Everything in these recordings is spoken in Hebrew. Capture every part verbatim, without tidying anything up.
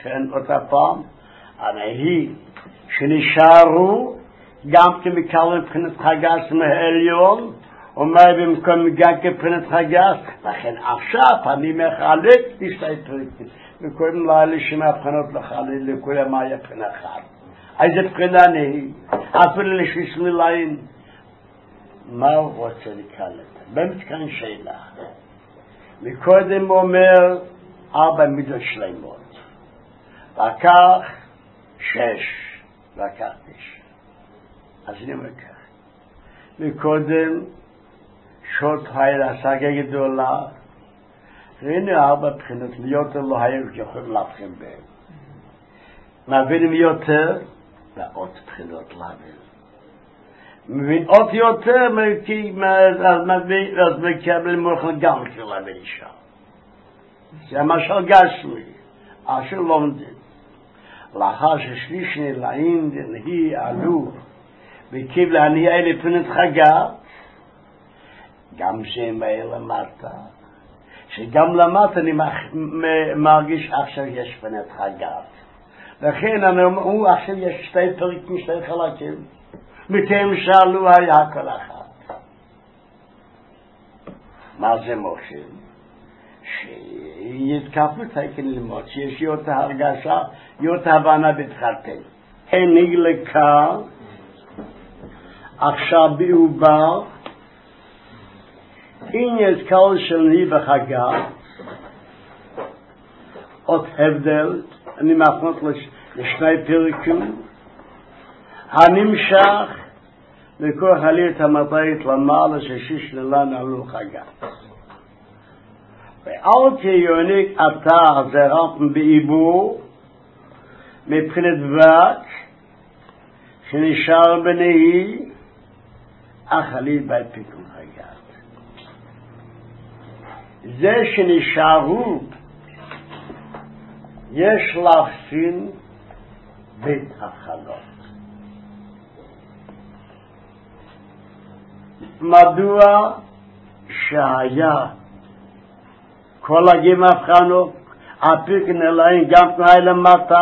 לכן אותה פעם, הנהי שנשארו גם כמקל מבחינת חגס מהעליון, אומר במקום גם כבחינת חגס, לכן עכשיו אני מחלק בשתי פרקים, וקוראים לילה שמבחינות לחלק לכולם היה בחינה אחת. איזה בחינה נהי? אפילו לשביס מילאים. מה הוא רוצה לקלט? באמת כאן שאלה. מקודם אומר ארבע מידות שלמות, וכך שש, וכך תשע. אז אני אומר כך, מקודם שוט הייל השגה גדולה, והנה ארבע בחינות, מיותר לא היו יכולים להבחין בהם. מבינים יותר, ועוד בחינות להבין. מבין עוד יותר, אז מקבל מוכן גם של להבין אישה. זה משל גשמי, אשר לומדים. לאחר ששליש נלעים דנהי עלו, וקיב להניע אלה פנת חגה, גם שהם באים למטה, שגם למטה אני מרגיש עכשיו יש פנת חגה. לכן אני אומר, הוא עכשיו יש שתי פרקים, שתי חלקים, מכם שאלו היה כל אחת. מה זה מוחשים? שיתקפו תקן ללמוד, שיש יותר הרגשה, יותר הבנה בתחתן. אין נגלקה, עכשיו בעובר, אין יש קול של ני בחגה, עוד הבדל, אני מפנות לשני פרקים, הנמשך לכוח עלית המטאית למעלה ששיש נלן עלו חגה. ואל תיוניק אתה זרם בעיבור מבחינת וק שנשאר בנהי אך עלית בית פיקום חגה. זה שנשארו יש להפסין בית החלות. מדוע שהיה כל הגיעים הבחנו הפיקן אלוהים גם תנאי למטה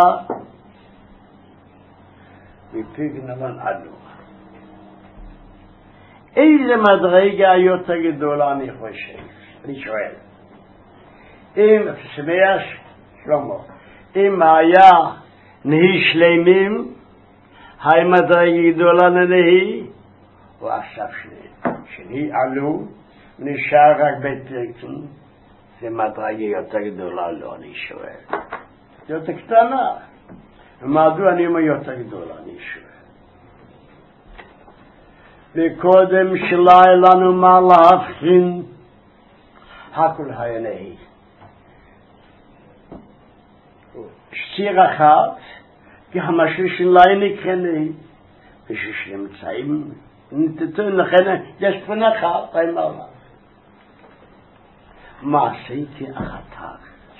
ופיקן אלוהים עלו. איזה מדרגה יותר גדולה אני חושב? אני שואל. אם, שמח שלמה, אם היה נהי שלמים, היי מדרגה גדולה נהי, הוא עכשיו שני. שני עלו, נשאר רק בית פרקים, זה מדרגה יותר גדולה, לא, אני שואל. זה יותר קטנה. ומדוע אני אומר יותר גדולה, אני שואל. וקודם שלה לנו מה להבחין, הכל היה נהי. שיר אחת, כי המשהו שלה נקרא נהי, וששנמצאים, נתתון לכן, יש פנה אחת, אין מעלה. מה עשיתי אחתך?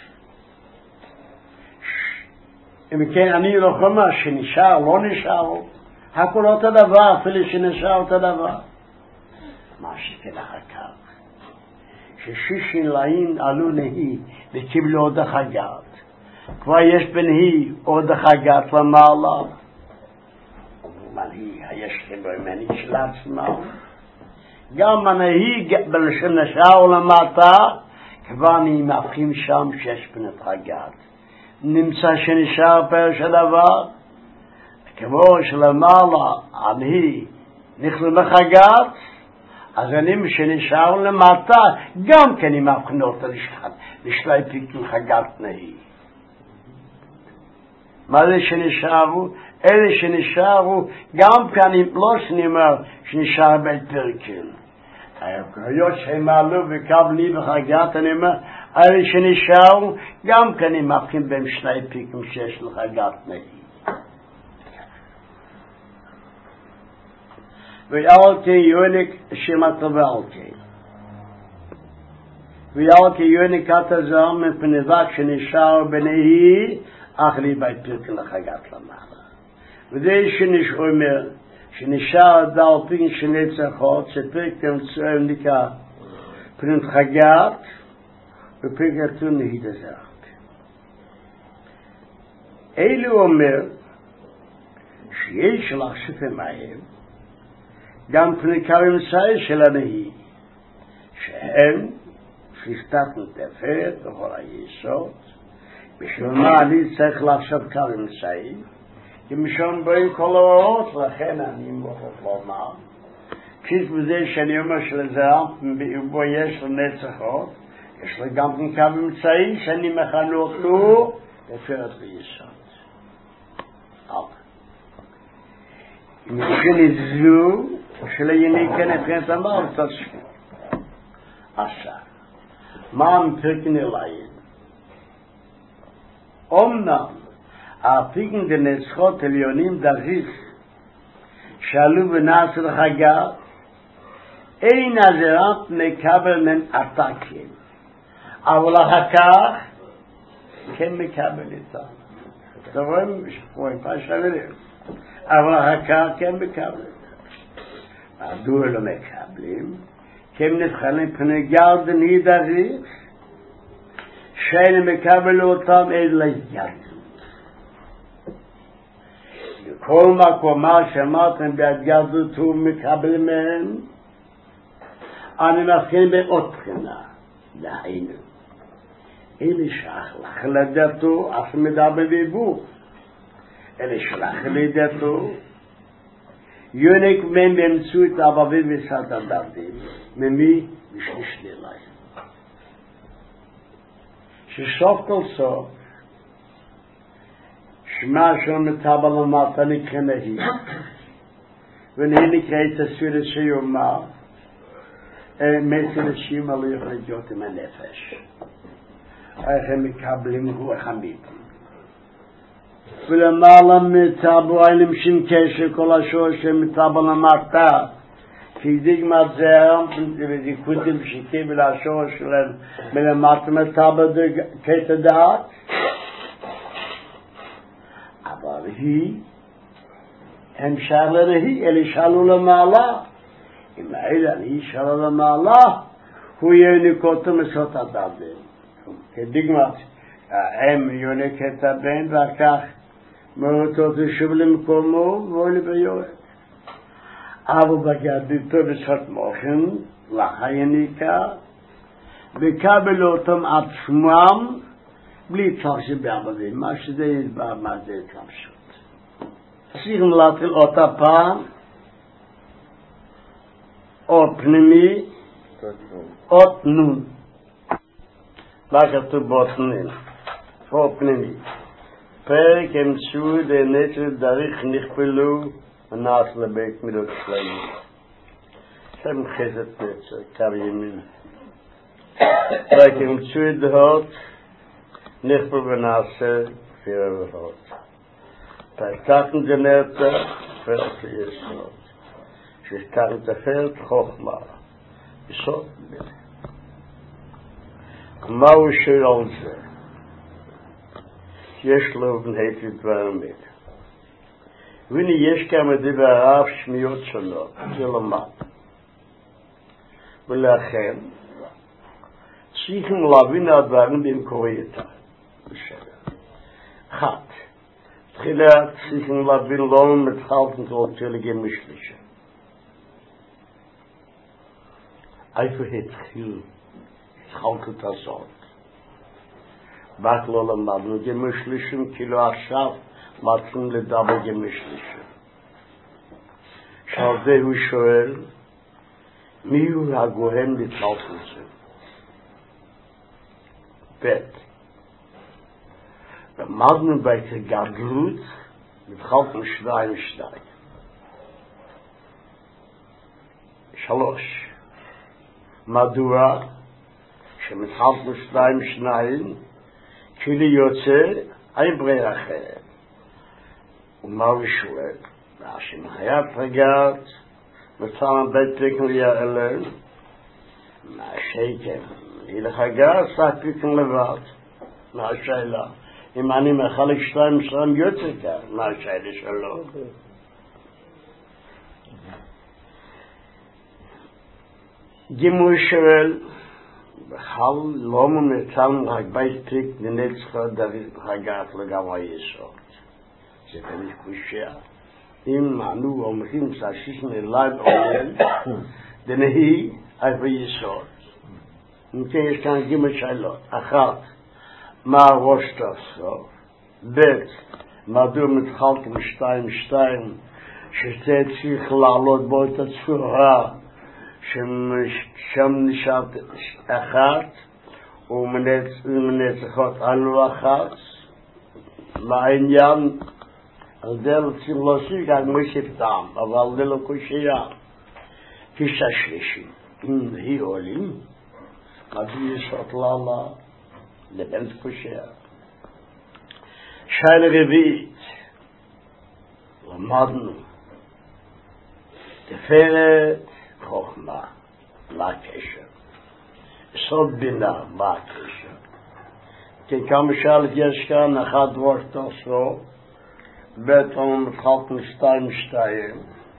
אם כן, אני לא אומר שנשאר, לא נשאר, הכל אותו דבר, אפילו שנשאר אותו דבר. מה עשיתי אחתך? ששישין לאים עלו נהי, וקיבלו עוד החגת. כבר יש בנהי עוד החגת למעלה. מנהי, יש כבוימני של עצמם. גם מנהי שנשאר למטה, כבר נמחים שם שיש פנת חגת. נמצא שנשאר פרש הדבר, כמו שלמעלה, אני נכנס לחגת, אז אני שנשאר למטה, גם כן נמחים אותה לשחת, לשלי פיקו חגת נהי. מה זה שנשארו? אלה שנשארו, גם כאן לא שנאמר שנשאר בית פרקים. היות שהם עלו וקבלי בחגת, אני אומר, אלה שנשארו, גם כאן הם מבחין בין שני פיקים שיש לחגת נהי. ואל כיוניק שמטבל כן. ואל כיוניק התזר מפנדק שנשאר בנהי, אך לי בית פרקים לחגת למעלה. וזה שנשאר, שנשאר דל פין שנצחות, שפרקם צועם נקרא פנת חגת, ופרקתו נהי דזרת. אלו אומר שיש להחשיף מים גם פניקה ומצאי של הנהי שהם שפתת נטפת בכל היסוד בשביל מה אני צריך לחשוב קו ומצאי כי משום באים כל ההוראות לכן אני מוכרח לומר כיס בזה שאני אומר שלזה בו יש לו נצחות יש לו גם פניקה ומצאי שאני מכנה אותו תפרת ויסוד מבחינת זו שלא יניקה נבחינת אמר תשכי עשה מה מפרקן אליין אומנם הפיקן דנצחות עליונים דריך שעלו בנאסר חגה אין עזרת מקבל מן עתקים אבל אחר כך כן מקבל איתם אתם רואים? רואים פשטה אבל אחר כך כן מקבלים מדוע לא מקבלים? כי הם נבחנים פני גרדן הידריך שאין מקבל אותם אלא ידות כל מקום מה שאמרתם בעד ידות הוא מקבל מהם אני מבחין בעוד בחינה דהיינו אלה שלח לדתו אף מדבר ביבור אלה שלח לדתו יונק מהם באמצעות אבבים וסתדרדים ממי משליש לילי שסוף כל סוף שמה של מטבל למטה נקרא נהי ונהי נקרא את הספירת שיומר מסר השיום עלו יכול להיות עם הנפש איך הם מקבלים רוח אמיתי ולמעלה מטבו היילים שין קשר כל השור שמטבל למטה כי דיגמת זהר ודיקודים שקיבל השור שלהם מלמטה מטבל קטע דעת אבל היא הם שאלו להיא אלה שאלו למעלה אם האלה אני שאלו למעלה הוא יונק אותו מסות הדברים כדיגמת הם יונק את הבן וכך מאותו תשוב למקומו ואולי ביועד אבל בגדתו בסות מוחן לחייניקה וקבל אותם עצמם בלי צורך שבעבדים מה שזה ידבר מה זה התלבשות צריכים להתחיל אותה פעם או פנימי או תנון מה כתוב בוטנין או פנימי פרק אמצעו דנצר דריך נכפלו הנעש לבית מידות שלנו שם חסת נצר קו ימין פרק אמצעו דהות נכפל ונעשה פירה ובהות פרקתן דנצר פרק יסוד שכתן תפרת חוכמה יסוד מילה מהו שיר על זה יש לו בנהיתי דברים מילה והנה יש כמה דבריו שמיות שונות כלומר ולכן צריכים להבין הדברים במקורייתם בסדר אחת תחילה צריכים להבין לא מתחלתם תלותיה לגמשלישה איפה התחיל התחלת הזאת רק לא למדנו גמשלישים כאילו עכשיו מתחילים לדבר גמשלישים שעל זה הוא שואל מי הוא הגוהם לתחלת זה בית למדנו בית הגדלות מתחלת שניים שניים שלוש מדוע שמתחלת שניים שניים כאילו יוצא אין ברירה אחרת ומה הוא שואל והשם חיית רגעת מצאנו בית פיקן ליעלן מה שייקם הילך הגעת סך פיקן לבד מה השאלה אם אני מחלק שתיים שתיים יוצא כאן מה השאלה שלו גימוי שואל בחל לא ממצאנו רק בית פיקן לנצחה דרך הגעת לגמרי יסוד wenn ich kusher im manu um him sashisn live on den hi over yesod okay kan gimme shailot achat ma rostos bet ma du mit khalt mit shtein shtein שתהיה צריך לעלות בו את הצורה שם נשארת אחת ומנצחות עלו אחת לעניין על זה רוצים להוסיף גם מוסיף טעם אבל זה לא קושייה קישה שלישי אם היא עולים מדוע יסוד ללה לבן קושייה שאלה רביעית למדנו תפארת חוכמה, מה הקשר? סוד בינה, מה הקשר? כי כמה שאלת יש כאן, אחד וורט תעשו, בית עולם מתחלת משתיים משתיים,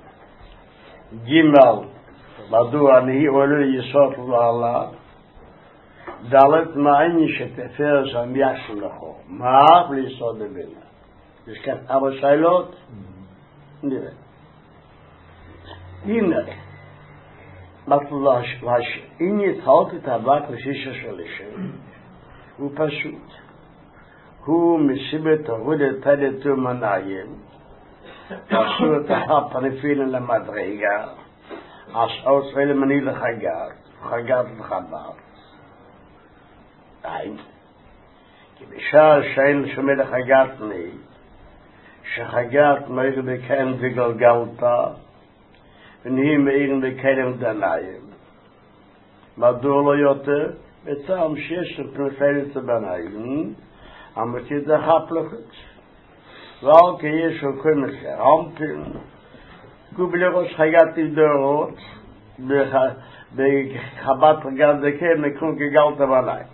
גימל, מדוע אני עולה יסוד לעלה, דלת מעניין שתפארת שם ישם לכו, מה בלי סוד בינה? יש כאן ארבע שאלות? נראה. הנה, בתלוש, אם יתחלת את הבק לשישה שלישים, הוא פשוט. הוא מסיבת הודת תדת ומנעים, עשו את הפנפילן למדרגה, עשו את מני לחגר, חגר לחבר. אין. כי בשעה שאין שומע לחגרת מי, שחגרת מי בכן וגלגלתה, ונהי מאירים בקרם דנאים. מדוע לא יותר? בצעם שיש פנפלת הבנאים, אמרתי את זה חפלכת. ועל כי יש הכל מסר, אמפים, גובלי ראש חגרתי דורות, בחבת רגל דקה, מקרון כגלת הבנאים.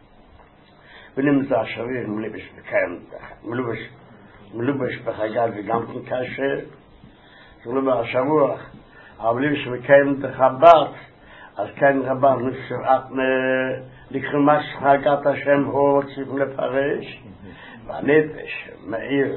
ונמצא שוויר מלובש בקרם דנאים, מלובש בחגר וגם קשה, זה לא מהשבוע, אבל אם שמקיים את החבת, אז כאן רבה נפשרת לקרמש חגת השם הוא רוצים לפרש, והנפש מאיר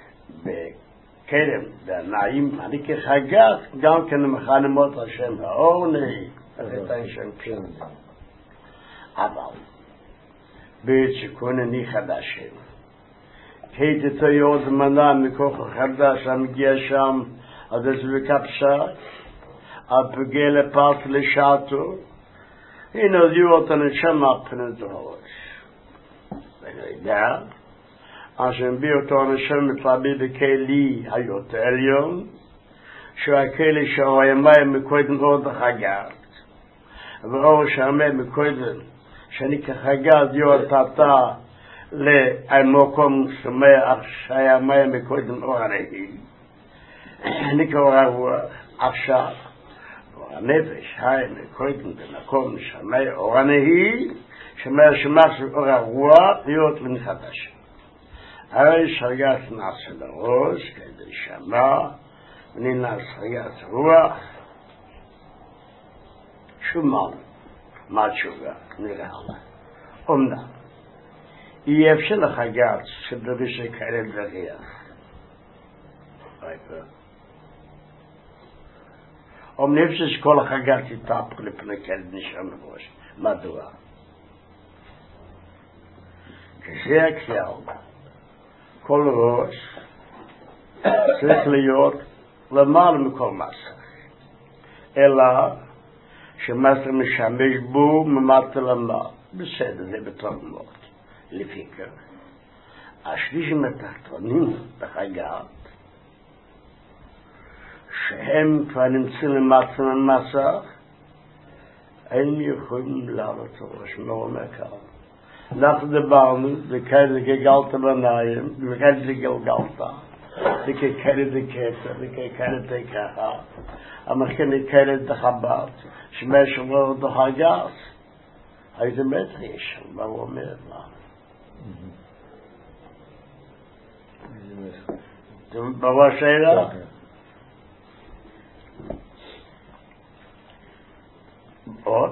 בקרם והנעים, אני כחגת גם כן מחנמות השם האור נהי, את השם כן. אבל בעת שכונני חדשים, הייתי תויות מנה מכוח החדש המגיע שם, אז זה בקפשה, הפגיע לפרט לשעתו, הנה הודיעו אותנו שם הפנת ראש. ואני יודע, אז שהנביא אותו אנשם מתלבי בכלי היות העליון, שהוא הכלי שהוא הימי מקודם עוד החגת, וראו שהמי מקודם, שאני כחגת יורת אתה למקום שמח שהימי מקודם אור הנהי. אני כאור הרוח, עכשיו, הנפש, היי, מקודם במקום שמי אור הנהי, שמי השמח של אור הרוח, להיות למחדש. הרי שרגעת נעשה לראש, כדי שמע, וננעס שרגעת רוח, שומענו, מה התשובה? נראה לה. אומנם, אי אפשר לחגת שדריש כאלה דריח. רגע. אומנם אפשר שכל החגת יתהפך לפני כאלה נשם ראש. מדוע? כשזה הכלל, כל ראש צריך להיות למעלה מכל מסך, אלא שמסך משמש בו ממטה למעלה. בסדר, זה בטוב מאוד. לפי כך, השליש מתחתונים בחגת, שהם כבר נמצאים למטה ממסך, הם יכולים לעלות ראש מאוד מכאן. אנחנו דיברנו, וכאלה גלגלת בניים, וכאלה גלגלת, וכאלה דקטר, וכאלה דקחה, המכן כאלה דחבת, שמש עבור דחגת, הייתי מטר יש, מה הוא אומר לה? ברור השאלה? עוד?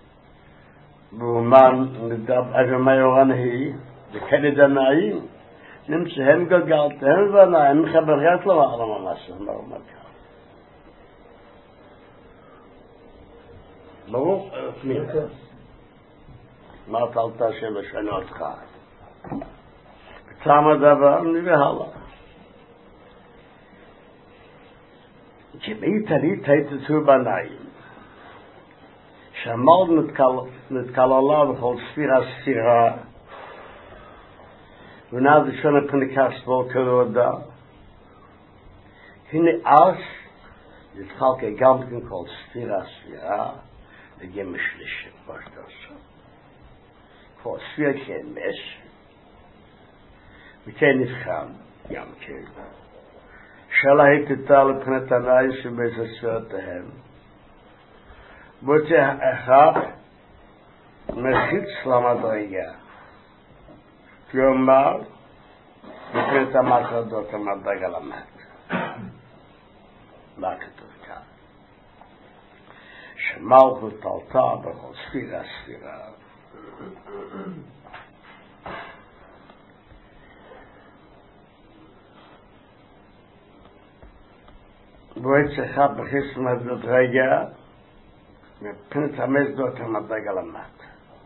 ואומן, אז מה יורן היא, וכאלה דנאים, nimmt sie hem gegalt, hem war na, hem gebergat lo allemaal massen, maar maar. ברוך פניך. מה תלתה שבשנה אותך? צמה דבר נבהלה. כמעט הריט הייתו בניים. שהמאוד נתקללה בכל ספירה ספירה, ונאז שונה פניקס בו כלודה. הנה אז נתחלק גם כן כל ספירה ספירה, וגם משלישת בשדוסו. כל ספיר כן מש, וכן נבחן גם כן. שאלה הייתה לבחינת הנאי שבאיזה ספירתיהם. בוצע אחד מחיץ למדרגה. כלומר, מבחינת המחרדות המדרגה למד. מה כתוב כאן? שמלכות עלתה בכל ספירה ספירה. בועץ אחד בחיסם המדרגה, מבחינת המסדות המדרגה למד.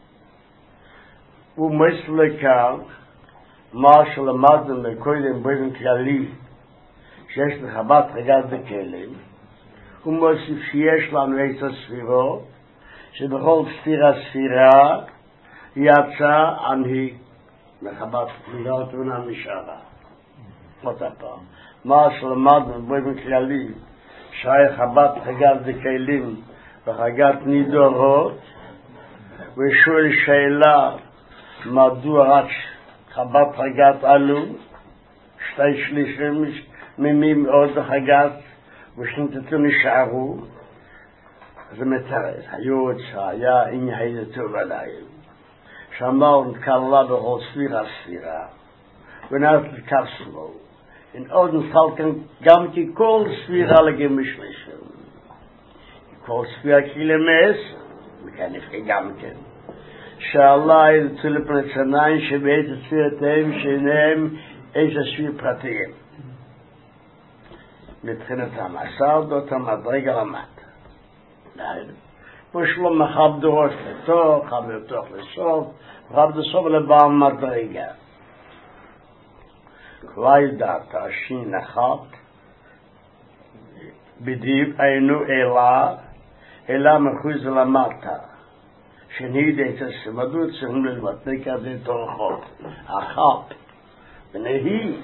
הוא מסל לכאן, מה שלמדנו מקודם באופן כללי, שיש לך בת רגעת בכלים, הוא מוסיף שיש לנו עשר ספירות, שבכל ספירה ספירה יצא אני מחבת מילות ונה משארה. עוד הפעם. מה שלמדנו באופן כללי, שהיה חבת חגת בכלים וחגת נידורות, ושואל שאלה מדוע רק חבת חגת עלו, שתי שלישים ממי עוד חגת ושנתתו נשארו, זה מתרס, היו היה עניין הידתו בליים. שאמר נתקלה בכל ספירה ספירה, ונעת לקסלו. אין עוד נפל כאן גם כי כל ספירה לגמש לשם. כל ספירה כלמס, וכאן נפקה גם כן. שאלה ידצו לפרצניים שבעת ספירתהם שאינם איזה ספיר פרטיים. מבחינת המסר דות המדרגה למד. ושלום מכבדו ראש לתוך, חבר תוך לסוף, מכבדו סוף לבא מדרגה. כלי דעת השין אחת, בדיב היינו אלה, אלה מחוז למטה, שנהיד את הסמדות צריכים ללמד, כזה תורכות, אחת, ונהי,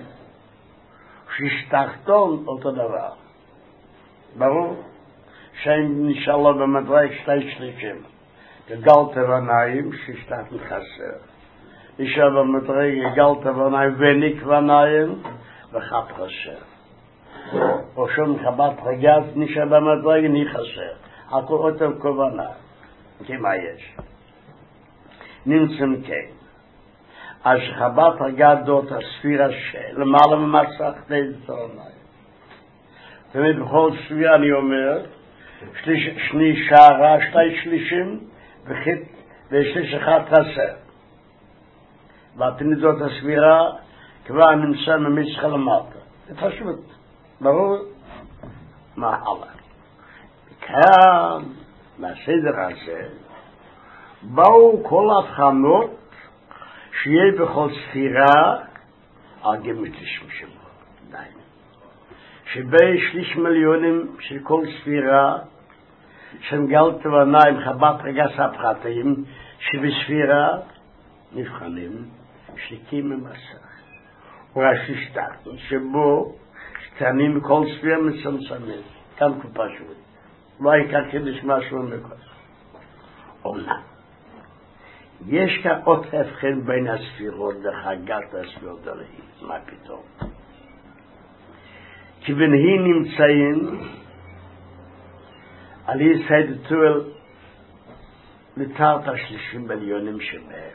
ששתחתון אותו דבר. ברור? שאין נשאלה במדרג שתי שלישים. גלגלת בניים, ששתחת מחסר. נשאל במדרג גלגלת בניים ונקבע ניים, וחת חסר. או שום חבת רגעת נשאל במדרג נחסר. הכל אותם כוונה. כמה יש? נמצאים כן. אז חבת רגעת דות הספירה של, למעלה ממסך תזת עוניים. תמיד בכל ספירה אני אומר, שני שערה, שתי שלישים, ושליש אחד חסר. והתנידות הסבירה כבר נמצא ממצחה למטה. זה פשוט, ברור? מה הלאה? כאן, מהסדר הזה, באו כל הבחנות שיהיה בכל ספירה הגמיתיש משבו. די. שבי שליש מיליונים של כל ספירה, שהם גלת ועניים חבת רגס הפחתים, שבספירה נבחנים שליקים ממסך. ורשי שטחתן, שבו קטנים כל ספירה מצמצמים. כאן כל פשוט. לא העיקר כדי משהו מקודם. אומנם. יש כאן עוד הבחן בין הספירות וחגת הספירות הלהי. מה פתאום? כי בנהי נמצאים על יסיידתו לתארת השלישים מיליונים שבהם.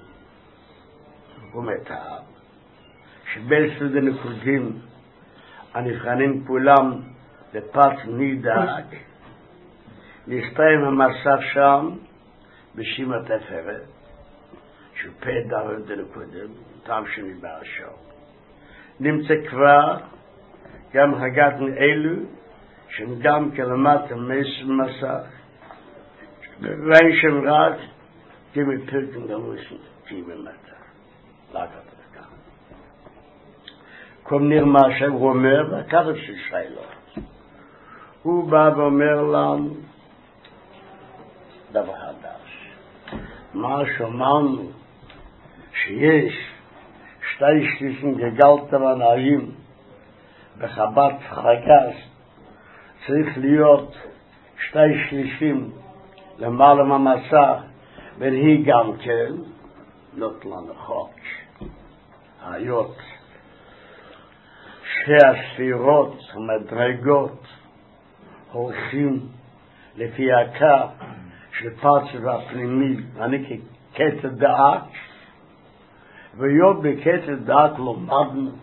ומתאר שבין סוד הנקודים הנבחנים כולם לפת נידק, להסתיים המסך שם בשימת אפרת, שהוא פה דרך דנקודים, טעם שני בהשאר. נמצא כבר גם הגעתן אלו שהם גם כלמטה מס מסך ואין שם רק כמי פרקן גמוסן תיבה מטה לקחת את זה קום נרמה שהוא אומר והכתב של שאלות הוא בא ואומר לנו דבר חדש מה שאמרנו שיש שתי שלישים גגלת ונעים בחבת חגס צריך להיות שתי שלישים למעלה מהמסך והיא גם כן not לנו חוק היות שהספירות המדרגות הולכים לפי הקו של פרצב הפנימי אני כקטע דעת והיות בקטע דעת לומדנו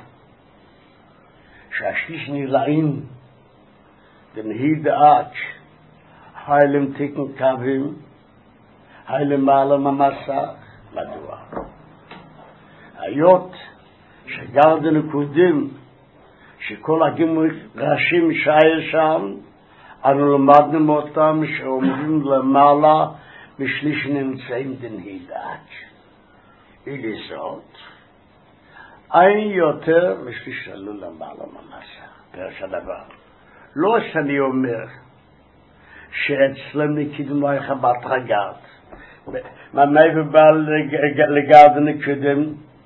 שהשליש נראים דנהי דעת היילם תיקן קווים היילם מעלה ממסך מדוע היות שגר דנקודים שכל הגימוש ראשים שהיה שם אנו למדנו אותם שעומדים למעלה בשליש נמצאים דנהי דעת אילי זאת אין יותר משליש עלו למעלה ממסך פרש הדבר לא שאני אומר שאצלם נקידים לא איך הבת רגעת ממי ובא לגרד נקדם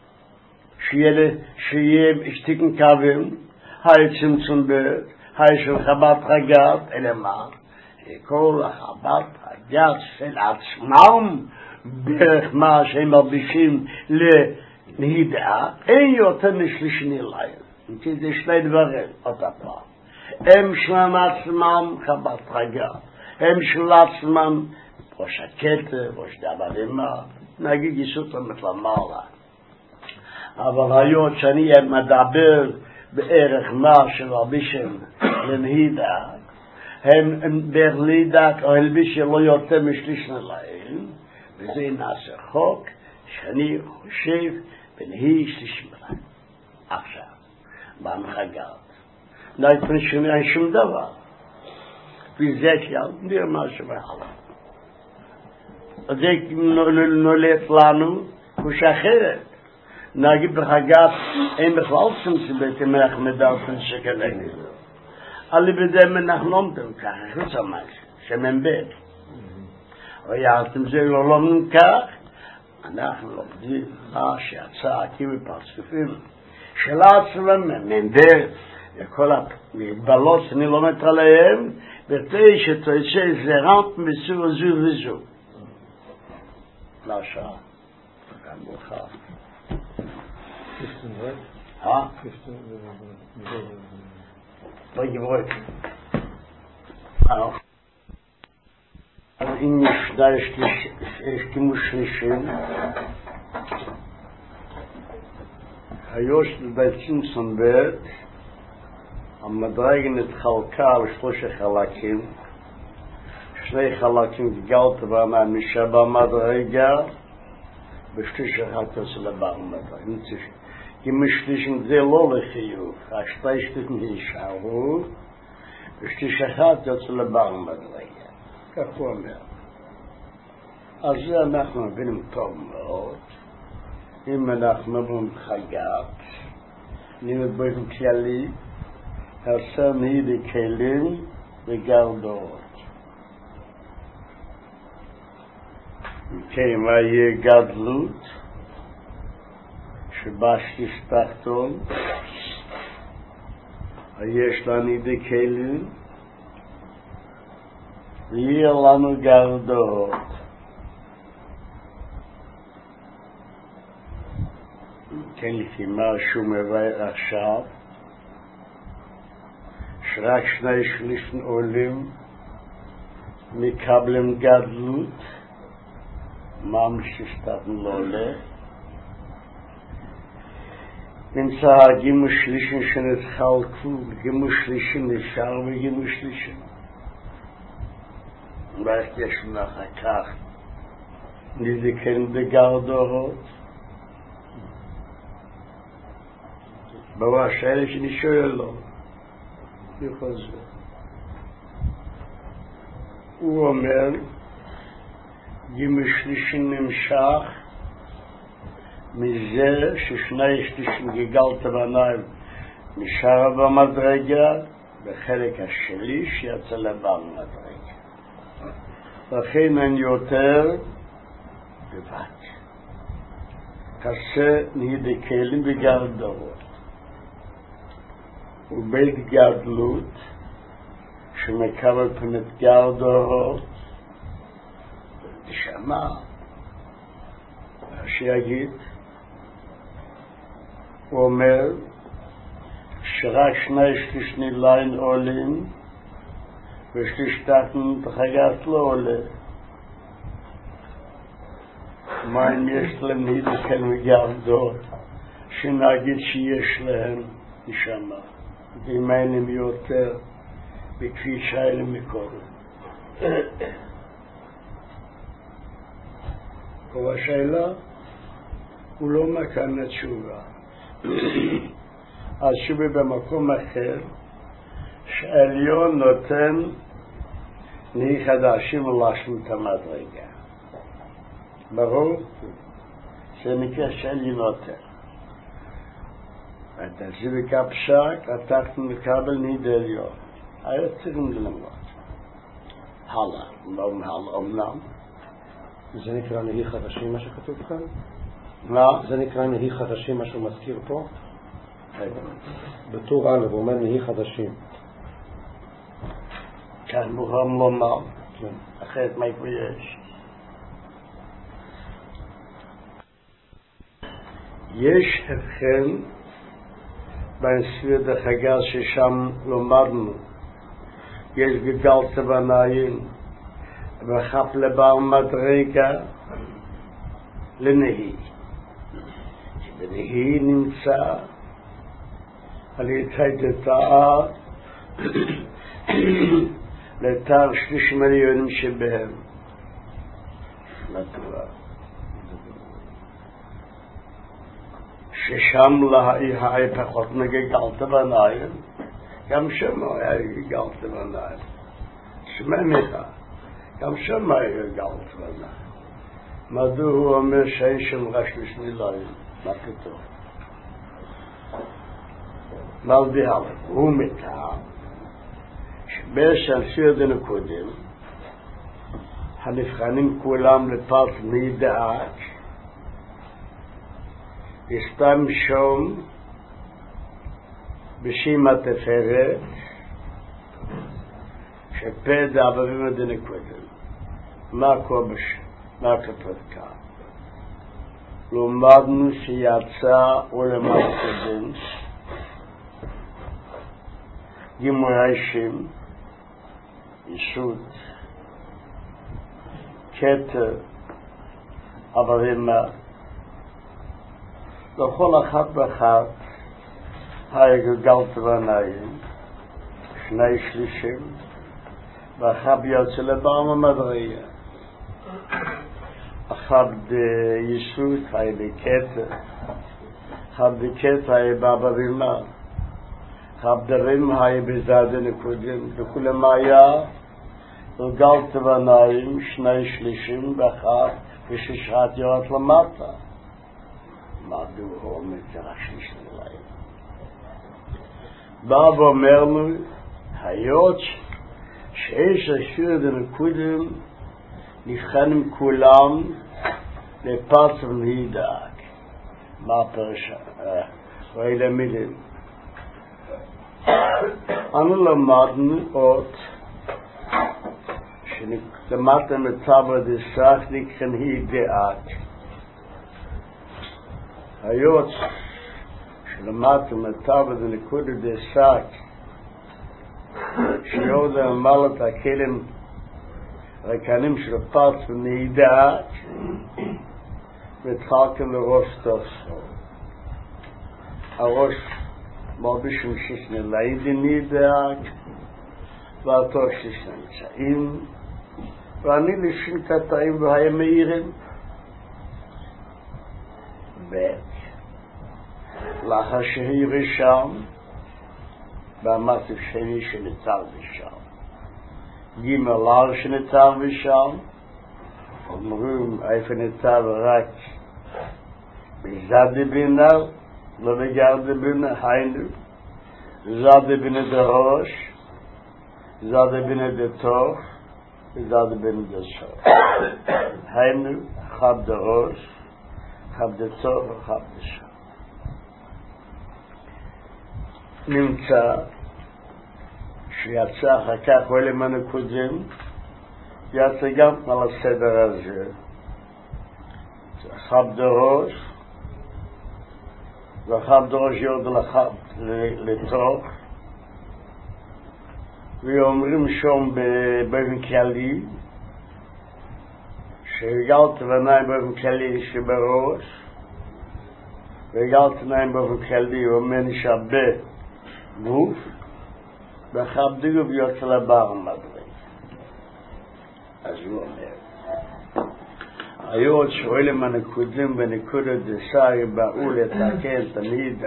שיהיה שתיקן קווים היי צמצום בית היי של חבת רגעת אלא מה שכל החבת רגעת של עצמם בערך מה שהם מרבישים לנהידעה אין יותר משליש נרליים כי זה שני דברים אותה פעם הם שלם עצמם חבת רגעת הם של עצמם ראש הכתר, ראש דברימה, נגיד גיסות למעלה. אבל היות שאני מדבר בערך מה שרבישם לנהידה, הם ברלידה או הלביש לא יותר משליש נלאים, וזה נעשה חוק שאני חושב בנהי שליש נלאים. עכשיו, במחגת. נגיד אין שום דבר. וזה נראה משהו מהלך. זה נולט לנו ושאחרת נגיד בחגת אין בכלל סמסי בית מלך מדלתן שכלגת עלי בדם אנחנו לומדים כך חוץ המש שמנבט ויעלתם זה לא לומדים כך אנחנו לומדים מה שיצא עקי בפרצופים של עצמם מנבט וכל המגבלות שאני לומד עליהם בתי שתויצא זרמת מסור זו וזו לא שעה, גם בוכה. Christian, right? Huh? Christian, What you want? Oh. In nicht da ist ist gemuschlichen. Hayosh בצים סנבט, המדרג נתחלקה לשלושה חלקים. שני חלקים גלת במה משבה מדרגה בשליש אחת של המדרגה כי משלישים זה לא לחיוב השתי שתיים נשארו בשליש אחת של המדרגה כך הוא אומר אז זה אנחנו מבינים טוב מאוד אם אנחנו אומרים חגת נראה באופן כללי חסר נהידי כלים וגרדות כן, מה יהיה גדלות שבשליש תחתון יש לנו ידי כלים ויהיה לנו גרדות כן, לפי מה שהוא מבאר עכשיו שרק שני שליש עולים מקבלים גדלות ממש שסתתן לא הולך נמצא הגימוש שלישין שנתחלקו גימוש שלישין נשאר וגימוש שלישין ואיך יש לנו אחר כך נזכרים בגרדות ברור השאלה שאני שואל לו, בכל זה. הוא אומר, גימל שלישי נמשך מזה ששני שלישים גגלת בניים נשאר במדרגה, בחלק השליש יצא לבא במדרגה. לכן אין יותר בבת. קשה נהידי כלים וגרדרות. ובית גדלות שמקבל פנת גרדרות תשמע שיגיד הוא אומר שרק שני שליש נילין עולים ושליש תחתן תחגת לא עולה. מה אם יש להם נהידי כלים וגרדרות שנגיד שיש להם נשמע ואם אין יותר בכפי שיילה מקודם. כל השאלה הוא לא מכאן התשובה. התשובה במקום אחר שעליון נותן נהי חדשים ולשם את המדרגה. ברור? זה נקרא שעליון נותן. אתה זה בקפשק, אתה מקבל נידליון. היה צריכים ללמוד. הלאה, אומנם, הלאה, אומנם. זה נקרא נהי חדשים מה שכתוב כאן? מה? זה נקרא נהי חדשים מה שהוא מזכיר פה? בטור א' הוא אומר נהי חדשים. כן, מוכרם לומר. כן. אחרת מה כבר יש? יש הבחן בין סביר דחגה ששם לומדנו. יש גגלת בניים וחף לבר מדרגה לנהי. שבנהי נמצא על ידי דתאה לתר שליש מיליונים שבהם. מדוע? ששם להי פחות מגגלת בניים גם שם היה גגלת בניים. שמע מיכה גם שם היה גגלת בניים. מדוע הוא אומר שאין שם רק שליש מיליונים? מה כתוב? מלבי הלאה, הוא מטעם שבשם סיודנו קודם הנבחנים כולם לפרט מידעת הסתם שום בשם התפארת שפד אבבים מדין קודם. מה קובש? מה כתוב כאן? לומדנו שיצא ולמד קודם גימוי הישים ישות כתר אבבים מה לכל אחת ואחת היה גגלת בניים שני שלישים ואחת יוצא לבר המדרגה אחת בישות היה בכתר אחת בכתר היה באבא וילמה אחת דרים היה בזעדי נקודים וכולם היה גגלת בניים שני שלישים ואחת וששעת יורת למטה. מדוע הוא אומר כרק שליש נליים? בא ואומר לו, היות שיש השיר דנקודים נבחנים כולם לפרץ ונהידק. מה הפרשה? ואלה מילים. אנו למדנו עוד שלמדנו מצב הדסך נקרן הידעת. היות שלמדנו מצב הדנקודים דסך שיוד המלת הכלים רקנים של פרץ ונהידעת מתחלקים לראש תוספו. הראש מרביש משיש נלעים דנהידעת והתור שיש נמצאים ואני לשין קטעים והיה מאירים ב' לאחר שהיא ראשון, והמסיף שני שניצר ושם. ג' לאר שניצר ושם, אומרים איפה ניצר רק בזד בינה, לא בגרד בינה, היינו, זד בינה דראש, זד בינה דתוך, וזד בינה דסוף. היינו, חב דראש, חב דתוך וחב דסוף. נמצא שיצא אחר כך עולם הנקודים, יצא גם על הסדר הזה. חב דראש, וחב דראש יורד לחב לתוך, ואומרים שם באופן כללי, שהגלת ונאי באופן כללי שבראש, והגלת ונאי באופן כללי אומר נשבה גוף, וחב דגוב יוצא לבר מדרי. אז הוא אומר, היות שעולם הנקודים בנקודת דסאי באו לתקן תמיד,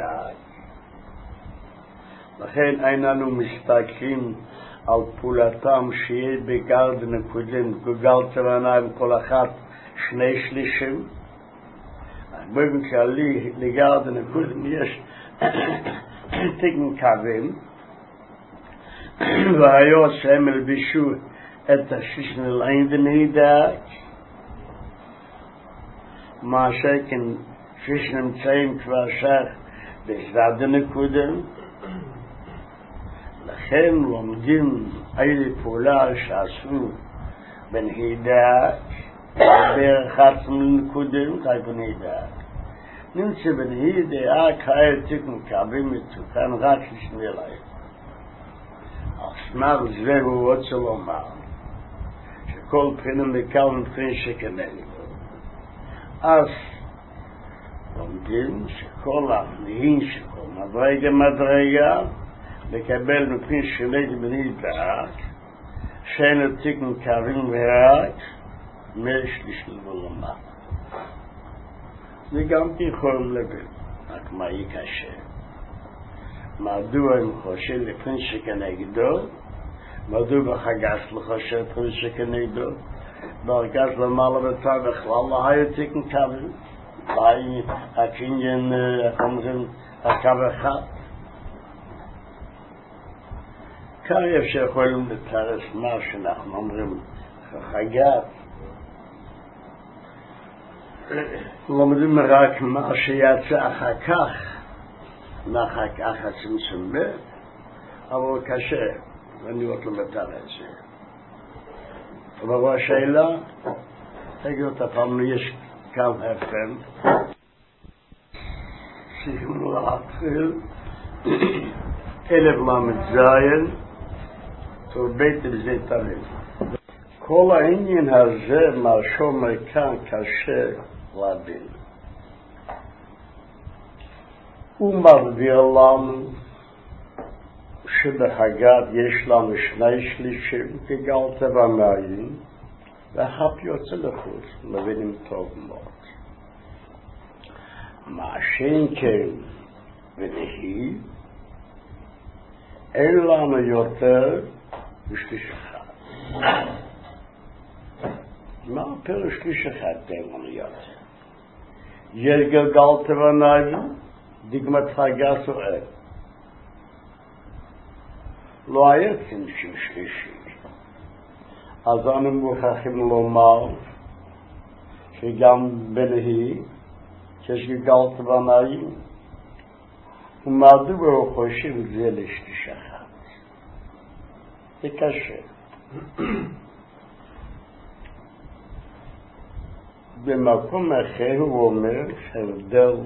לכן איננו מסתכלים על פעולתם שיהיה בגרד נקודים, גגל צבניים כל אחת שני שלישים. באופן כללי לגרד נקודים יש תקן קווים, והיות שהם הלבישו את השישן לעין דנהידק, מה שכן שישן נמצאים כבר שייך בזד הנקודים, לכן לומדים איזה פעולה שעשו בנהידק, בערך עצמם נקודים, חי בנהידק. נמצא בנהידק, האל תקן קווים מתוקן רק לשני להם. אסמר זהו רוצה לומר, שכל פרינים מקל מבחין שכנגד. אז לומדים שכל הפניהים שכל מדרגה מדרגה, לקבל מבחין שכנגד בנהידק, שאין תקן קווים ורק, משליש לבולמה. זה גם תיכון לבין, רק מה יהיה קשה. מדוע הם חושב לפני שכנגדו, מדוע בחגס לחושב לפני שכנגדו, ברגז למעלה בצד בכלל לא היה תקן קווים, לא היה הקניין, איך אומרים, הקו אחד. כאן אפשר יכולים לתרס מה שאנחנו אומרים, חגס, לומדים רק מה שיצא אחר כך, מאחר כך הצמצום ב', אבל קשה, ואני עוד לא מתאר את זה. אבל השאלה, תגיד אותה פעם, יש כאן הפן, צריכים להתחיל, אלף למד זין, תורבית בזה תרים. כל העניין הזה, מה שאומר כאן, קשה להבין. הוא מסביר לנו שבחגת יש לנו שני שלישים כגלת ונאים, ואחת יוצא לחוץ, מבינים טוב מאוד. מה שאין כן ונהי, אין לנו יותר בשליש אחד. מה פירוש שליש אחד אין לנו יותר? יש גלגלת ונאים, דגמת חגס או אין. לא היה צמצום שלישי. אז אנו מוכרחים לומר שגם בנהי, שיש גלגלת ונאים, ומדוע הוא חושב את זה לשליש אחד. זה קשה. במקום אחר הוא אומר שהבדל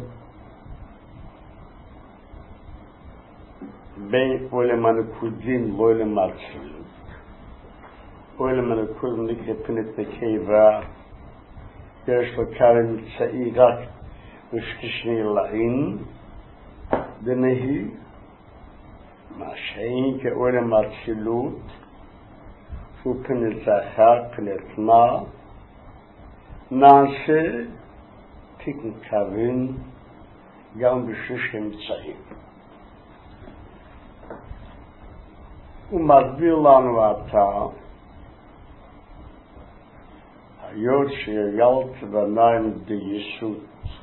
בין עולם הנקודים לעולם האצילות. עולם הנקודים נקרא פנית נקבה, יש לו קרן מצאי רק ושכשני לעין, דנהי, מה שאין כעולם האצילות, הוא פנית זכר, פנית מה, נעשה תקן קווים גם בשליש אמצעים. הוא מסביר לנו עתה, היות שיגלת בניים דייסות,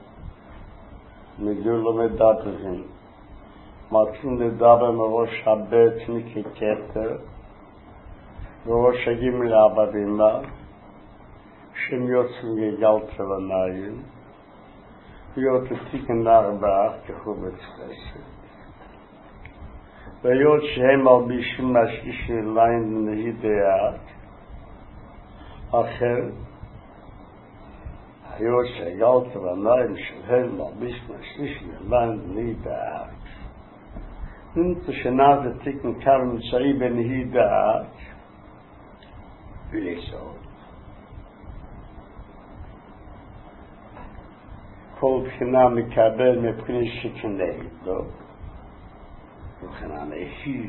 מדולו מדברים, מתחילים לדבר מראש הבטן ככתר, וראש הגימל הבבימה, שהם יוצאים גלגלת בניים, להיות לתיקן ארבעה כחובץ חסד. והיות שהם מרבישים מהשליש ליין נהידעת, אחר, היות שהגלת בניים שלהם מרביש מהשליש ליין נהידעת, נמצא שנה ותיקן קו מצאי בנהידעת, ולסעוד. כל בחינה מקבל מבחינה שכנגדו, מבחינה נהי,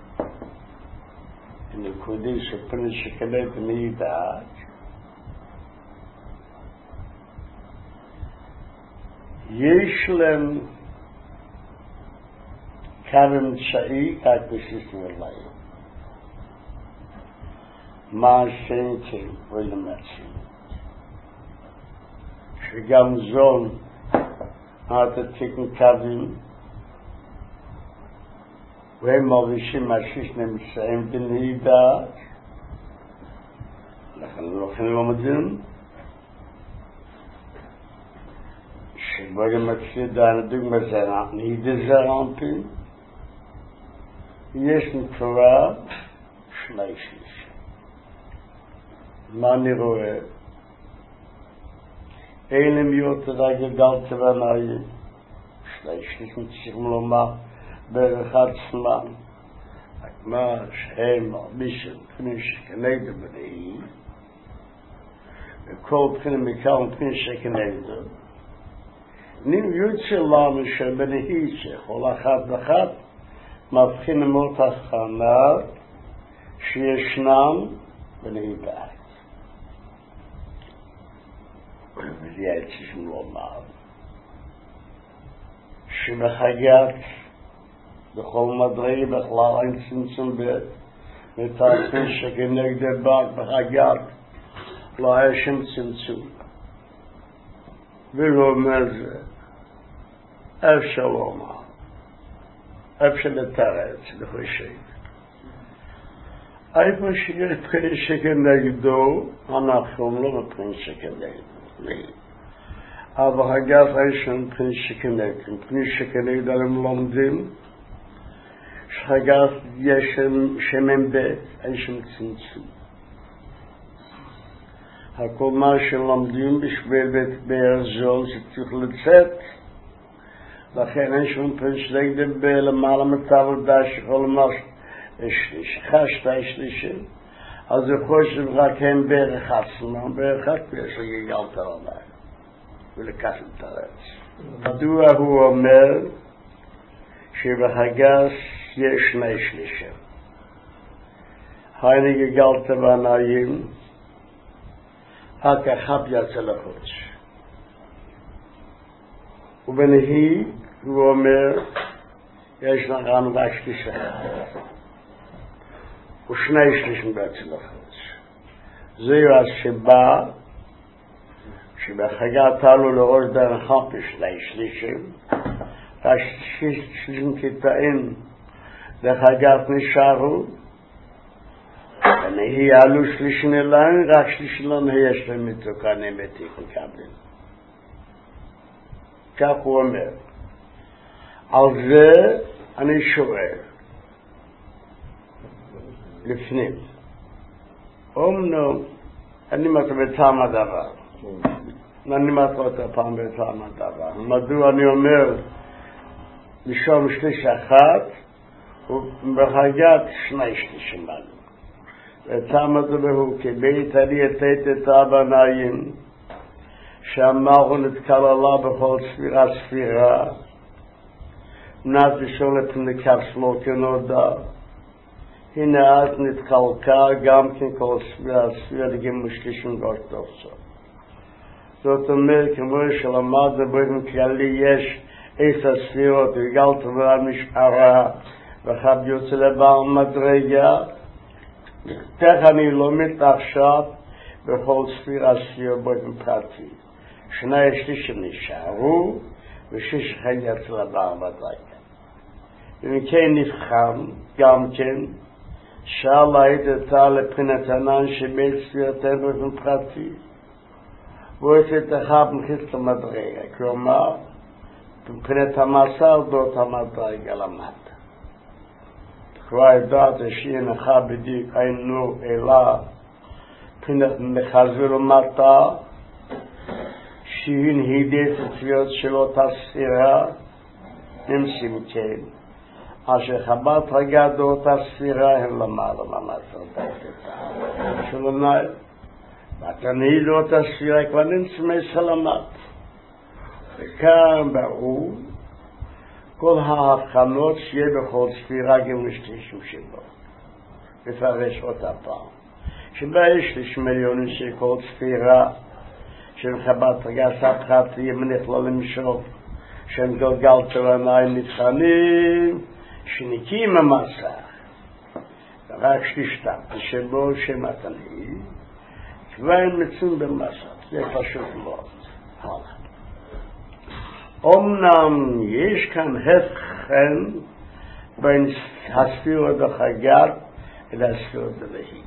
נקודי שבחינה שכנגדו נהידעת, יש להם קו אמצעי רק בסיסים אליהם. מה השנתם ולמצים. שגם זון אתה תקן קווים והם מרגישים מהשיש נמצאים בנהידה לכן לא מדעים שברגע מצלידה דוגמה זה נהידה זרענפים יש נקרא שני שיש מה אני רואה אין להם יותר הגגלת בניים שני שליש מצליחים לומר בערך עצמם מה שהם מרבישים פנים שכנגדו בנהי וכל פנים מקרם פנים שכנגדו נים יוצא לנו שבנהי שכל אחת ואחת מבחין אמות הכנה שישנם בנהי בעת וזה יצאים לומר שבחגת בכל מדרי בכלל אין צמצום בית מתערפים שכנגד בק בחגת לא היה שם צמצום ולא אומר זה אפשר לומר אפשר לתרץ לחושב איפה שיש בחינה שכנגדו אנחנו לא מבחינה שכנגדו אבל הגף אין פני שכנגד, פני שכנגד הם לומדים שהגף יש שמן בית, אין שם צמצום. הכל מה שלומדים בשביל בית בארזול שצריך לצאת, לכן אין שם פני שכנגד בלמעלה מטבל דה שיכול לומר שליש, חשת שלישים, אז זה חושב רק הם בערך עצמם, בערך עצמם יש לגלת עליי. ולקחת את הרץ. מדוע הוא אומר שבחגס יש שני שלישים. היינו גגלת בניים, רק אחד יצא לחוץ. ובנהי הוא אומר, יש לנו רק שליש אחד. ושני שלישים יצא לחוץ. זהו הסיבה שבחגת עלו לראש דרך בשני שלישים, השלישים קטעים לחגת נשארו, ונהי עלו שלישים אליהם, רק שלישים לא נהי יש להם מתוקנים בתיקון קבלים. כך הוא אומר. על זה אני שואל, לפנים, אומנו, אני מטבעתם הדבר. אני מטרות הפעם בפעם הדבר. מדוע אני אומר משום שליש אחת ובחגת שני שלישים עלו. וטעם הדבר הוא כבית אני יתת את הבניים שאמרו נתקללה בכל ספירה ספירה מנת לשאול את נקב שמאל כנודע הנה אז נתקלקה גם כן כל ספירה ספירה לגימו שלישים גורתו זאת אומרת, כמו שלמד באופן כללי יש איס הספירות, וגלת והמשפחה, וחב יוצא לבעל מדרגה, תך אני לומד עכשיו בכל ספירה ספיר באופן פרטי. שני שלישים נשארו, ושיש אחד יצא לבעל מדרגה. אם כן נבחן, גם כן, שאלה הייתה לבחינת ענן שבית ספירתנו באופן פרטי, והוא יצא תחב מחוץ למדרגה, כלומר, מבחינת המסע דות המדרגה למטה. כבר ידעת שהיא נחה בדיוק היינו אלה, מבחינת מחזור למטה, שהיא נהידת את ספירות של אותה ספירה, נמשים כן. אשר חב"ד רגע דאותה ספירה הם למעלה למטה. שלא נעל. ואתה נהיד אותה ספירה כבר נמצמי סלמת. וכאן ברור כל ההבחנות שיהיה בכל ספירה גם לשלישים שלו. מפרש אותה פעם. שבה יש לי שמיליונים של כל ספירה שמחב"ד רגע ספחת ימנך לא למשוך שהם גלגל תרניים נבחנים שניקים המסך. רק שלישתם שבו שמתני כבר מצום במסך. זה פשוט מאוד. הלאה. אמנם יש כאן הבחן בין הספירות החגת לספירות הלהי.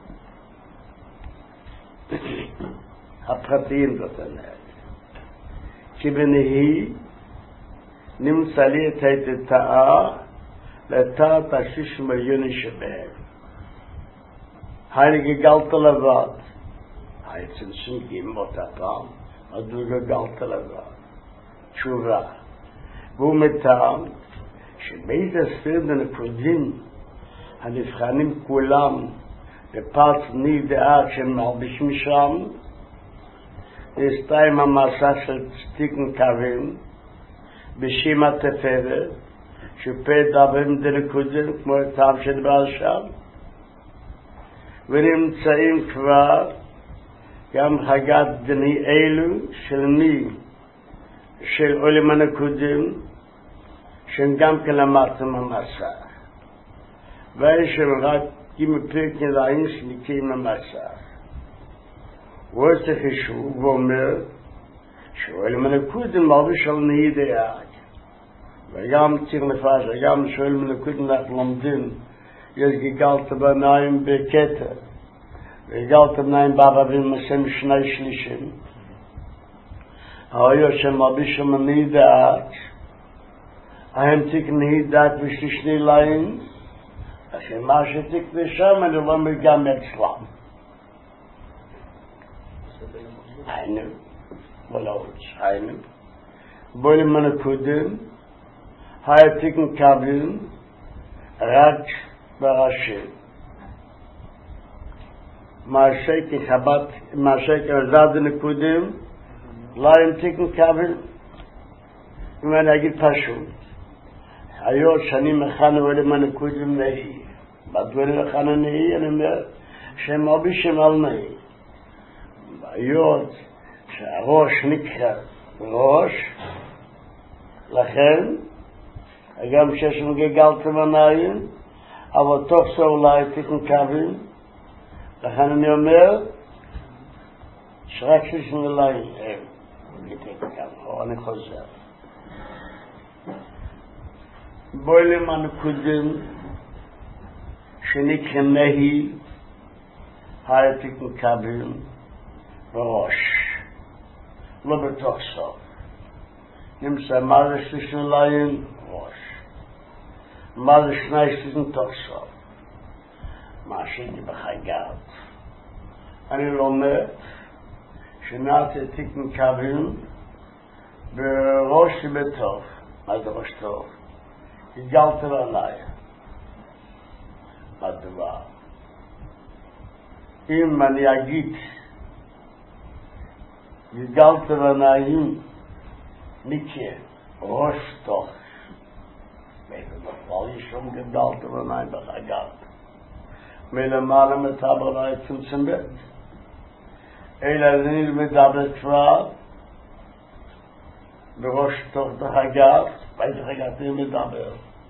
הפרטיים זאת אומרת. כי בנהי נמצא לי את התתאה לתת השיש מיליוני שבהם. היינו גגלת לבד. הייצן סנגים אותה פעם, עדו גגלת לבד. תשובה. והוא מטעם שבית הספירות הנפרדים הנבחנים כולם בפרץ נידעה שהם מרבישים שם הסתיים המסע של סטיקן קווים בשם התפארת שפה דברים דנקודים כמו הטעם שדבר שם ונמצאים כבר גם חגת דני אלו של מי של עולם הנקודים שהם גם כן למדתם המסע ויש רק גימי פרק נדעים שניקים המסע הוא עושה חישוב ואומר שעולם הנקודים מרביש על נהי דעת וגם צריך לפרש וגם שעולם הנקודים אנחנו לומדים יש גגלת בניים בקטר וגגלת בניים באבבים מסם שני שלישים היה שמרביש על נהי דעת ההם תיק נהי דעת ושלישני ליין שמה שתיק ושם אני לא מגם אצלם היינו ולא היינו בולים הנקודים היה תיקן קווים רק בראשי מעשי כחבת מעשי כרזד הנקודים לא היה תיקן קווים אם אני אגיד פשוט היו שנים מכנו אלה הנקודים נהי בדברים מכנו נהי אני אומר שהם מרבישים על נהי היות שהראש נקרא ראש לכן גם שיש לנו גגלתם עיניים אבל תוך זה אולי תיקן קווים לכן אני אומר שרק שיש לנו אולי תיקן קווים אני חוזר בוילם הנקודים שנקרא נהי היה תיקן קווים בראש, לא בתוך סוף. נמצא מה זה שלישן ליין? ראש. מה זה שני שלישן תוך סוף? מה שהייתי בחגת. אני לומד שנעתי תיקן קווים בראש ובתוך. מה זה ראש טוב? הגלת עליי. מה דבר? אם אני אגיד גגלת בנעים ניקה, ראש תוך. לא יש שום גגלת בנעים בחגת. מלמעלה מטבר לא יצמצם בית. אלא אני מדבר כבר בראש תוך דחגב, באיזה חגתי מדבר.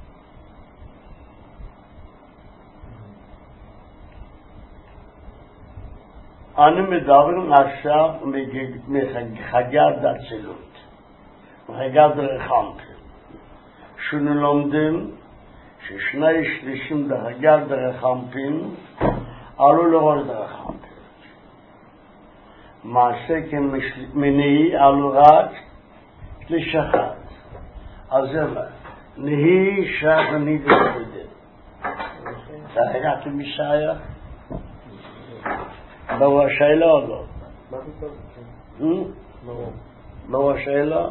אנו מדברים עכשיו מחגת דצילות, מחגת רחמת. שנו לומדים ששני שלישים דחגת דרחמפין עלו לראש דרחמפין. מעשה כמניעי עלו רק שליש אחד. אז זה מה? נהי שח ונהי דקודם. זה היה כמשהיה? ברור השאלה או לא? מה פתאום? ברור. ברור השאלה?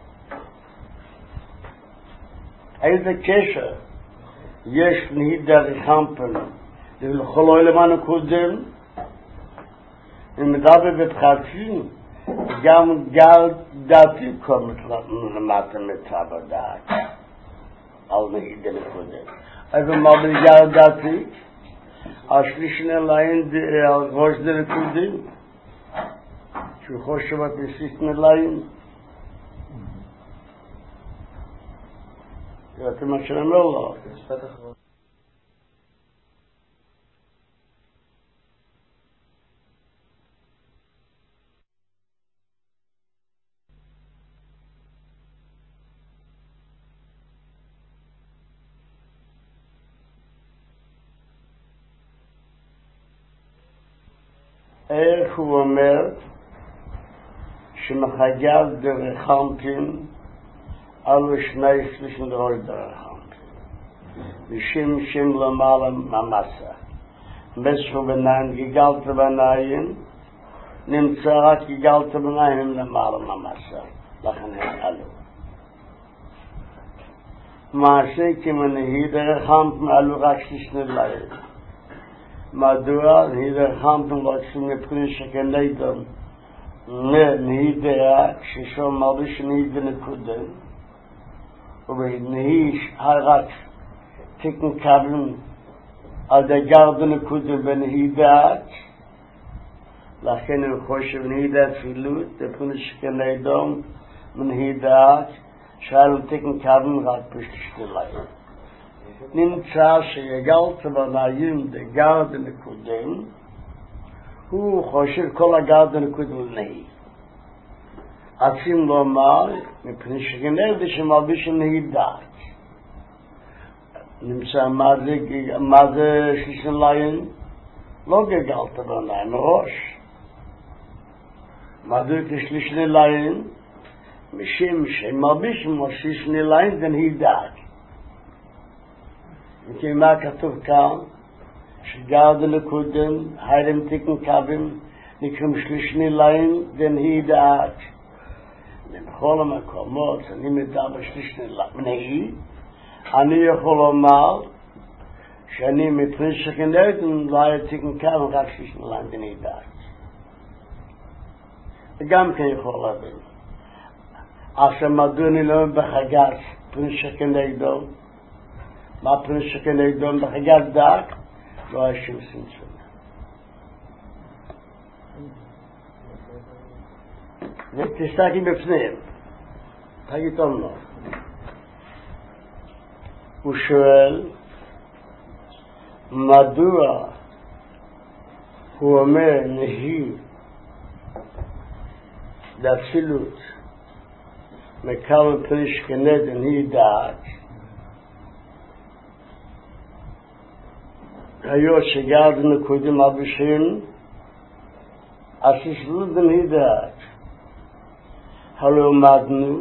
איזה קשר יש נהי דרחמפין לכל אלמן קודם? אם מדבר בתחתים, גם גל דעתי קומת למטה מצב הדעת, על נהי דרחמפין. אבל מה בגלל דעתי? השלישן אליין על ראש דרקודים, שהוא חושב את נסיסן אליין. זה מה שאני אומר לו. משפט אחרון. איך הוא אומר שמחגב דרחמפין עלו שני שלישים דראש דרחמפין ושים שם למעלה ממסה מסו בניים גיגלת בניים נמצא רק גיגלת בניים למעלה ממסה לכן הם עלו מעשה כמנהי דרחמפין עלו רק שלישני לילה מדוע נהי דרחמפין לקסים מפני שכנדם נהי דעה כששום מרביש נהי דנקודם ובנהי רק תקן קבלן על דגר דנקודם בנהי דעת לכן הוא חושב נהי דעת פילות מפני שכנדם נהי דעת שעל תקן קבלן רק פשטשתלי נמצא שיגלת בנאים דגר דנקודם הוא חושב כל הגר דנקודם נהי עצים לומר מפני שכנראה שמרביש נהי דעת נמצא מה זה שלישן ליין לא גגלת בנאים מראש מה זה כשלישן ליין משם שמרביש מרביש ליין דנהי דעת וכי מה כתוב כאן שגר דנקודם היירם תקן קווים נקראים שלישני ליין דנהי דעת בכל המקומות אני מדבר שלישני ליין אני יכול לומר שאני מפני שכנראה לא היה תקן קווים רק שלישני ליין דנהי דעת וגם כן יכול להבין עכשיו מדוע אני לא בחגת פני שכנראה מה פני שכנראה בחגת דעת לא היה שום סמצום ותסתכלי בפניהם תגיד אומר הוא שואל מדוע הוא אומר נהי דאצילות מכמה פני שכנראה נהי דעת היו שגר דנקודים אבשים אז ישלו דנהי דעת הלא עמדנו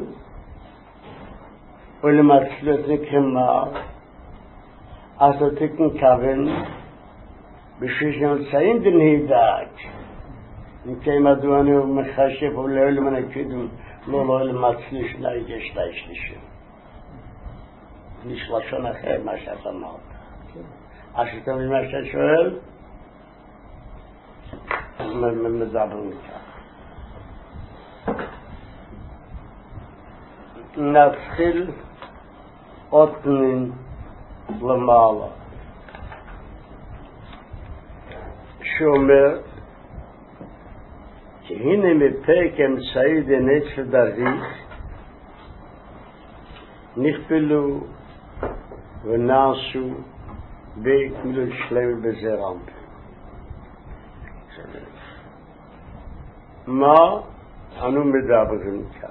ולמצלות נקמה אז תקן כוון בשביל שנמצאים דנהי דעת נקיים מדוע אני מחשב ולא למנקדם לא לא למצלי שני שני שלישים נשלשון אחר מה שאתה אמרת אז שאתה מבין מה שאתה שואל מדברים מכך נתחיל עוד פנים למעלה שאומר כי הנה מפרק אמצעי דנץ לדריך נכפלו ונעשו בגמילות שלם בזרם. מה אנו מדברים כאן?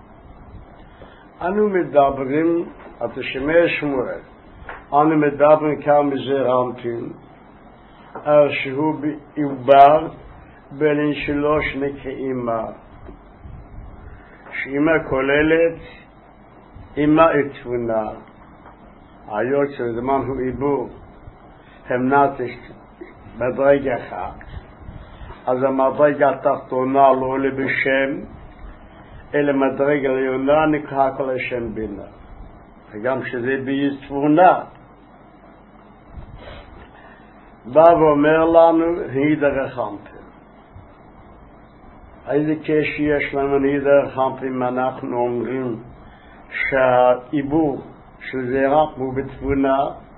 אנו מדברים, אתה שומע שמואל, אנו מדברים כאן בזרמפין, שהוא בעובר בין שלוש נקאימה, שאימא כוללת אימא תבונה, היות שזמן הוא עיבור, הם נטש מדרגה אחת, אז המדרגה התחתונה לא עולה בשם, אלא מדרגה עליונה נקרא כל השם בינה. וגם שזה בתבונה. בא ואומר לנו, הידר החמפים. איזה קשר יש לנו הידר החמפים, אנחנו אומרים שהעיבור של זרם הוא בתבונה,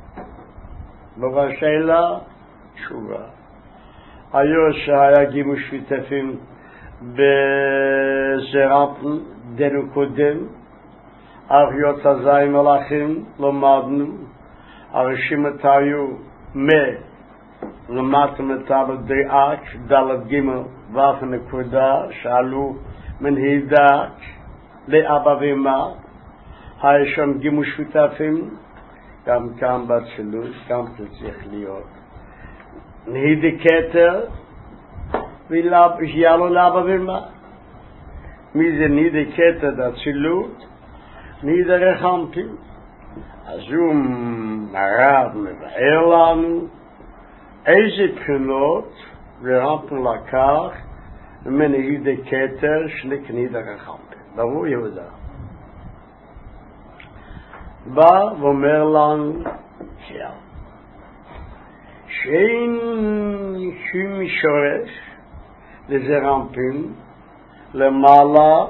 ובשאלה תשובה. היו שהיה גימוש שותפים בזרם דנו קודם, אריות הזי מלאכים למדנו, הרשימת היו מה למדתם אותה בדעת דלת גימל ואף נקודה שעלו מן הידעת לאבא ואמא, היה שם גימוש שותפים, גם כאן בצלות, גם צריך להיות נהידי כתר ויעלו לאבא ואמא. מי זה נהידי כתר בצלות? נהידי רחמפים. אז הוא מרב מבאר לנו איזה בחינות רחמפים לקח מנהידי כתר שניק נהידי רחמפים. ברור יהודה. בא ואומר לנו שאין שום שורש לזרמפין למעלה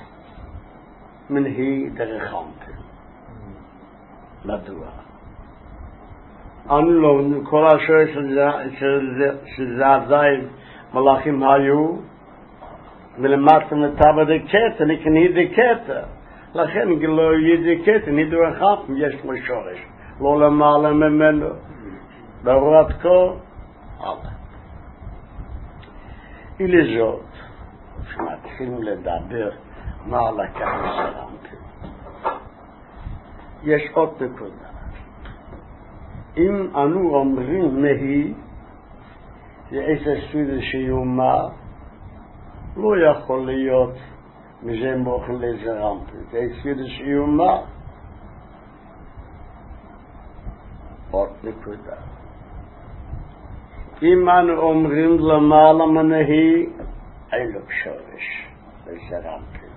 מנהי דרחמפין. מדוע? אנו לא, כל השורש של זעזיים מלאכים היו ולמדתם לטבע דקטר, נקנהי דקטר. לכן לא ידקת, נידו אחד, יש לו שורש. לא למעלה ממנו. ברור עד כה, הלאה. ולזאת, כשמתחילים לדבר מה לקח לזרמפין. יש עוד נקודה. אם אנו אומרים מהי, זה איזה ספידה שיומה, לא יכול להיות מזה מוכן לזרמפין. זה ספידה שיומה. עוד נקודה. אם אנו אומרים למעלה מנהי, אין לו שורש לזרמפין.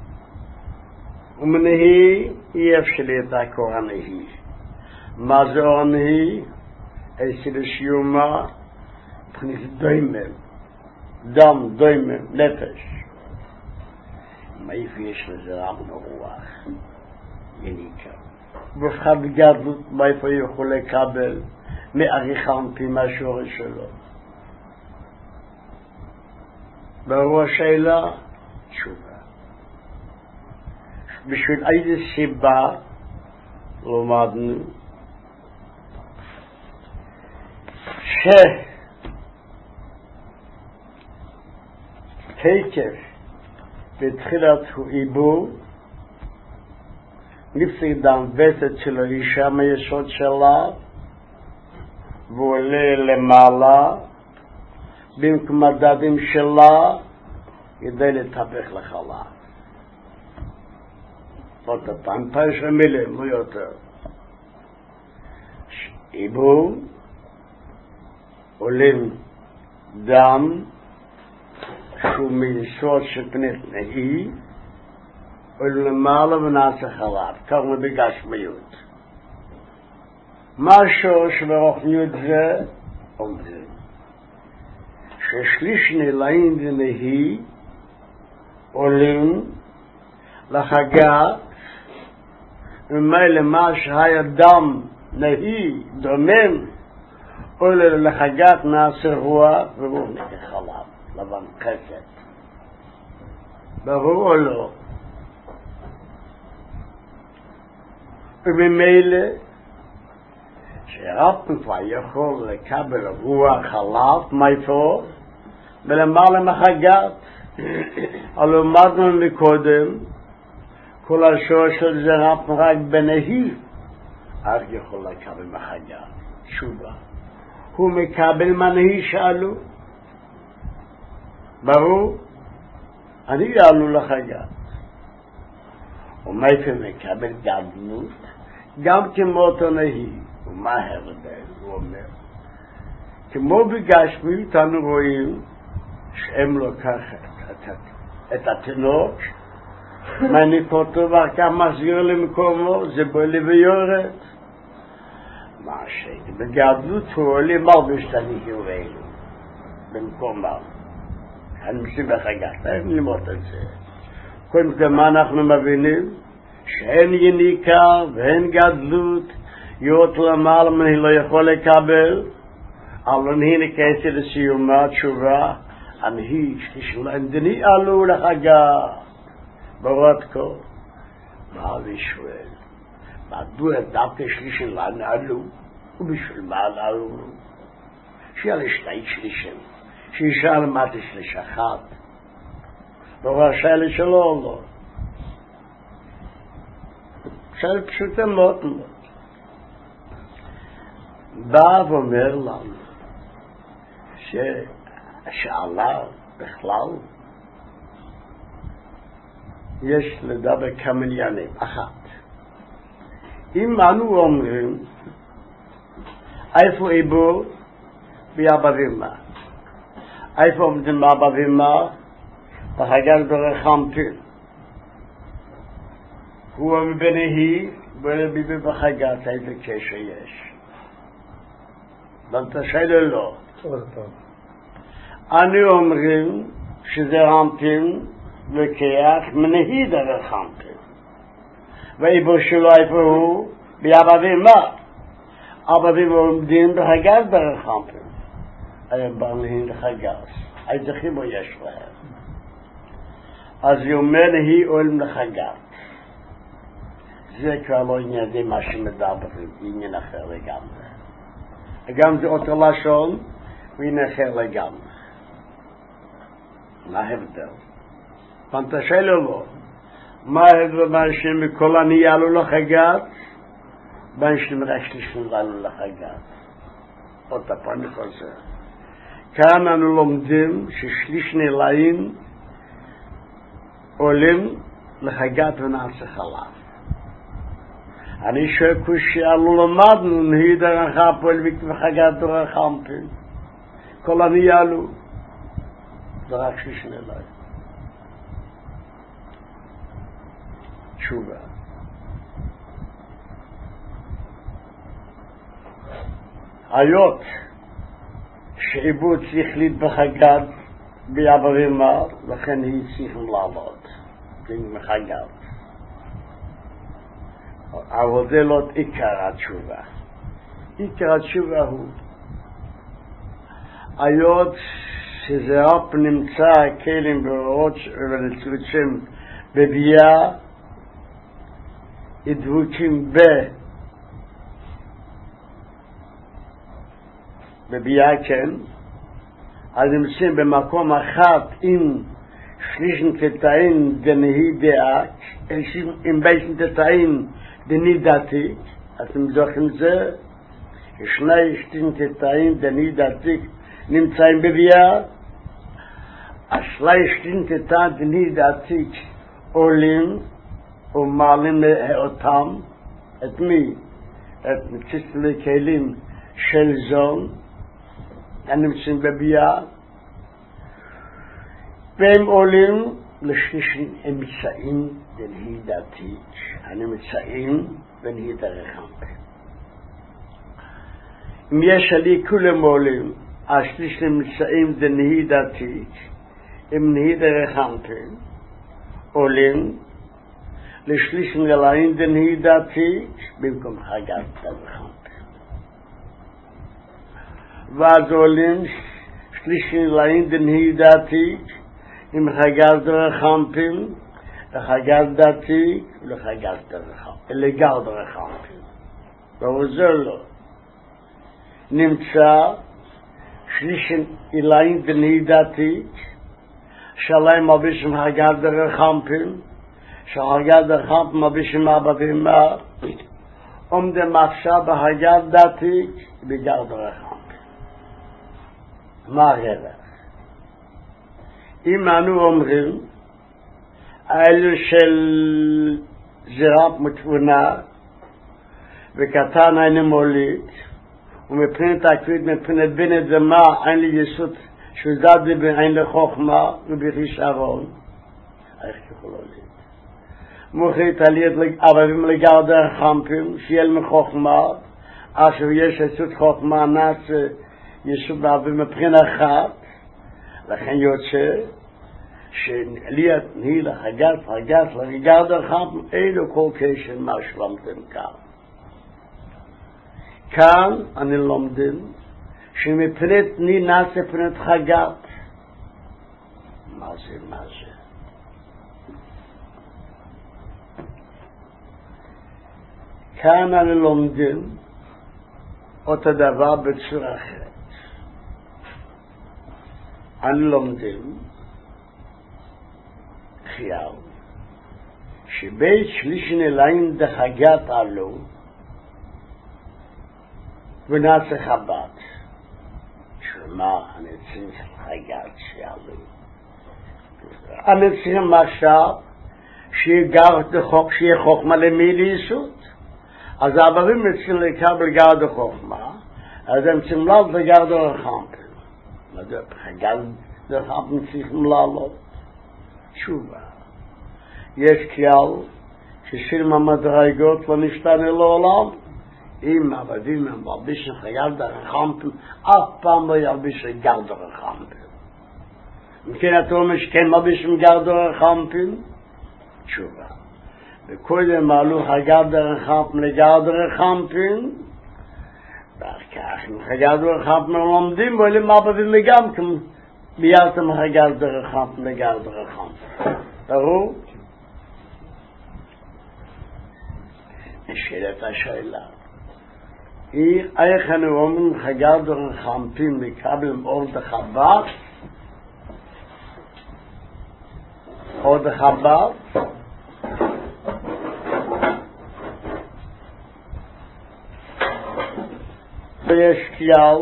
ומנהי, אי אפשר לדעקו הנהי. מה זה הנהי? איזה שיומה, תכניס דוימם, דם, דוימם, נפש. מאיפה יש לזרמפין רוח? יניקה. בפחד גדלות, מאיפה יכול לקבל מעריכמפין מהשורש שלו. ברור השאלה, תשובה. בשביל איזה סיבה למדנו שתקף בתחילת העיבור נפסידם וסת של האישה מהיסוד שלה ועולה למעלה במקום מדדים שלה כדי לטפח לחלה. עוד הפעם פרש המילים, לא יותר. עיבור עולים דם שהוא מיסוד של פנית נהי ולמעלה ונעשה חלב, כך בגשמיות. מה שורש ברוחניות זה? אומרים ששליש נלאים דנהי עולים לחגה ומילא מה שהיה דם נהי דומם עולה לחגת נעשה רוח ורוח נקרא חלב לבן חסד. ברור או לא? וממילא שרבנו כבר יכול לקבל רוח חלב מאיפה ולמעלה מחגת. אבל למדנו מקודם כל השור של זה רבנו רק בנהי אך יכול לקבל מחגת תשובה. הוא מקבל מנהי שאלו ברור אני יעלו לחגת ומאיפה מקבל גדלות גם כמו אותו נהי. ומה ההבדל? הוא אומר כמו בגשמי אנו רואים שהם לוקח את, את, את התינוק מעניק אותו ואחר כך מחזיר למקומו זה בולי ויורד מה השני בגדלות הוא עולה מרבש תניחים ואלו במקומם אני מסים בחגת אין ללמוד את זה. קודם כל מה אנחנו מבינים שאין יניקה ואין גדלות יות למעלה מני לא יכול לקבל אבל נהי נקייסי לסיומה התשובה הנהי שתשאוליים דני עלו לחגה בורת כה מה וישואל מדוע דווקא שלישים לנו עלו ובשביל מה עלו שיהיה לשתי שלישים שישאל מה תשליש אחת ברור שאלה שלו לא שאלה פשוטה מאוד מאוד בא ואומר לנו ששאלה בכלל יש לדבר כמה עניינים. אחת, אם אנו אומרים איפה איבור באבא ואמא, איפה עומדים אבא ואמא בחגת ברחמתין, הוא מבנהי ולביבי בחגת איזה קשר יש ואתה שאלה לא. אנו אומרים שזה רמתין לוקח מנהי דרך רמתין ואיבו שלו איפה הוא באבא ואמא אבא ואמא עומדים בחגת דרך רמתין הם באים לחגת איזה חיבור יש להם אז היא אומר נהי עולם לחגת זה כבר לא עניין מה שמדברים עניין אחר לגמרי גם זה אותו לשון ועניין אחר לגמרי. מה ההבדל? פנתה שאלה לו מה ההבדל בין שמכל אני עלו לחגת בין שמרק שלישים עלו לחגת אותה פעם חוזר כאן אנו לומדים ששליש נלאים עולים לחגת ונעשה חלב. אני שואל כשעלו למדנו נהי דרך הפועל וחגת דרך חמפין כל אני עלו דרך שליש נלאים תשובה היות שעיבוד צריך להיות בחגת באבא ואמא לכן היא צריכים לעבוד בחגת אבל זה לא עיקר התשובה. עיקר התשובה הוא היות שזה אף נמצא הכלים בהוראות ולצוצים בבייה דבוקים ב בבייה כן אז נמצאים במקום אחת עם שלישן תתאים דנהי דאק עם ביישן תתאים דני דתי אתם זוכרים זה שני שלישן תתאים דני דתי נמצאים בבייה השלי שלישן תתאים דני דתי עולים ומעלים אותם את מי? את מקצת כלים של זון הנמצאים בבייה והם עולים לשלישים הם מצאים דנהי דתית הנמצאים דנהי דרך חמפין. אם יש עלי כולם עולים השלישים מצאים דנהי דתית הם נהי דרך חמפין עולים לשלישים גלעים דנהי דתית במקום חגת דרך חמפין ואז עולים שלישים גלעים דנהי דתית עם חגת דרך חמפין לחגת דתי ולחגת דרחם, לגר דרחם. וזה לא. נמצא שלישן אילאים בני דתית, שלהם מבישם הגת דרחמפים, שהגת דרחמפים מבישם אבא ואמא, עומדם עכשיו בהגת דתית בגר דרחמפים. מה הרווח? אם אנו אומרים, האלו של זרעת מתבונה, וקטן אין מוליד, ומבחינת עקבית, מבחינת בינת ומה, אין לי יסוד שודד ואין לחוכמה ובחישרון. איך יכול להוליד? מוחית עליית אבבים לגר דרחמפים, שיהיה מחוכמה, אשר יש יסוד חוכמה נעשה יסוד אבבים מבחינת אחת, לכן יוצא שעליית נהי לחגת, חגת, לגר דרחמפים, אילו כל קשר מה שלמתם כאן. כאן אני לומדים שמפנת ני נעשה פנת חגת. מה זה, מה זה? כאן אני לומדים אותו דבר בצורה אחרת. אני לומדים חייב שבית שלישן אליים דחגת עלו ונעשה חב"ד. שמה אני צריך חגת שעלו? אני צריך עכשיו שיהיה חוכמה למי ליסוד. אז העברים צריכים לקבל גר דחוכמה, אז הם צריכים לעלות לגר דרחמפים. חגת דרחמפים צריכים לעלות. תשובה. יש כלל ששילם המדרגות לא נשתנה לעולם. אם עבדים הם מלבישים חגת דרחמפים, אף פעם לא ילבישים גר דרחמפים. אם כן אתה אומר שכן מלבישים גר דרחמפים? תשובה. וקודם מעלו חגת דרחמפים לגר דרחמפים, ואחר כך חגת דרחמפים לומדים ואולים עבדים גם כן ביירתם חגת דרחמפים לגר דרחמפים. ברור? נשאלת השאלה. איך אנו אומרים חגת דרחמפים לקבל אור דחב"ד? אור דחב"ד? ויש כלל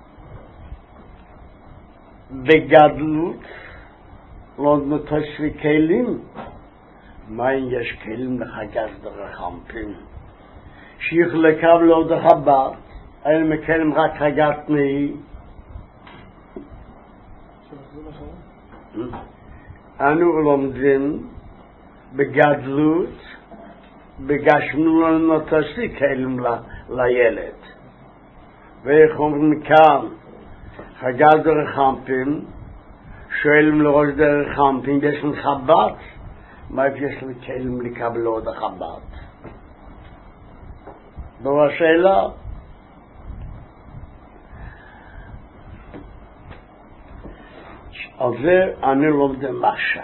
בגדלות לא נתשרי כלים. מה אם יש כלים לחגת דרחמפים? שיך לקבל עוד החב"ד, אין מקלים רק חגת נהי. אנו לומדים בגדלות, בגשנו לא נתשרי כלים לילד. ואיך אומרים כאן חגת דרחמפים, שואלים לראש דרחמפים, יש לי חב"ד? מה יש לי כלים לקבל עוד החב"ד? זו השאלה. על זה אני לומדים עכשיו.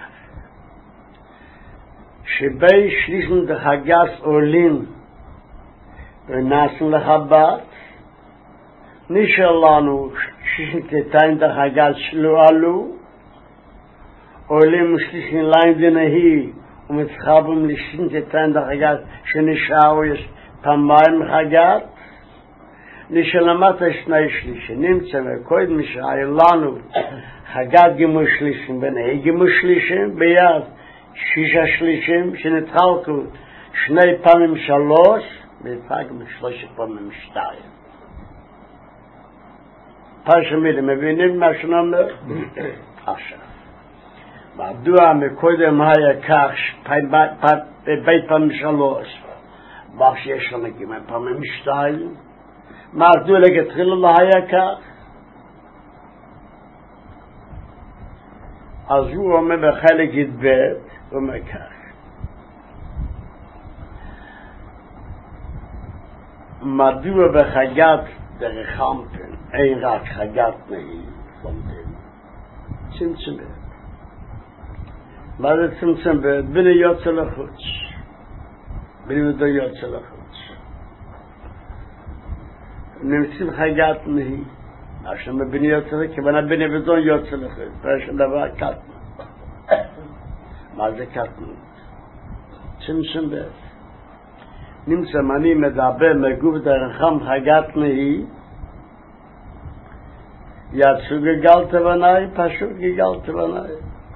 שבי שלישן דחגת עולים ונעשים לחב"ד, נשאר לנו ששנתיים דחגת שלא עלו, עולים שלישן ליין דנהי ומצחבים לשנתיים דחגת שנשארו יש פעמיים חגת. נשלמת שני שלישן נמצא קודם שהיה לנו חגת גימוש שלישן ונהי גימוש שלישן ביד שישה שלישים שנתחלקו שני פעמים שלוש והתחלקו שלוש פעמים שתיים. פרשמילים מבינים מה שנאמר? עכשיו מדוע מקודם היה כך בבית פעמים שלוש מה שיש לנו כמעט פעמים שתיים? מדוע לכתחילה לא היה כך? אז הוא אומר בחלק י"ב, הוא אומר כך מדוע בחגת דרחמפים אין רק חגת נהי לומדים? צמצמת מה זה צמצם? בין יוצא לחוץ. בין ידו יוצא לחוץ. נמצאים חגת נהי. עכשיו בין יוצא לחוץ, כיוון בין ידו יוצא לחוץ. פרש דבר קטנו. מה זה קטנו? צמצם בית. נמצא אני מדבר מגוף דרכם חגת נהי, יצאו גגלת בנאי, פשוט גגלת בנאי.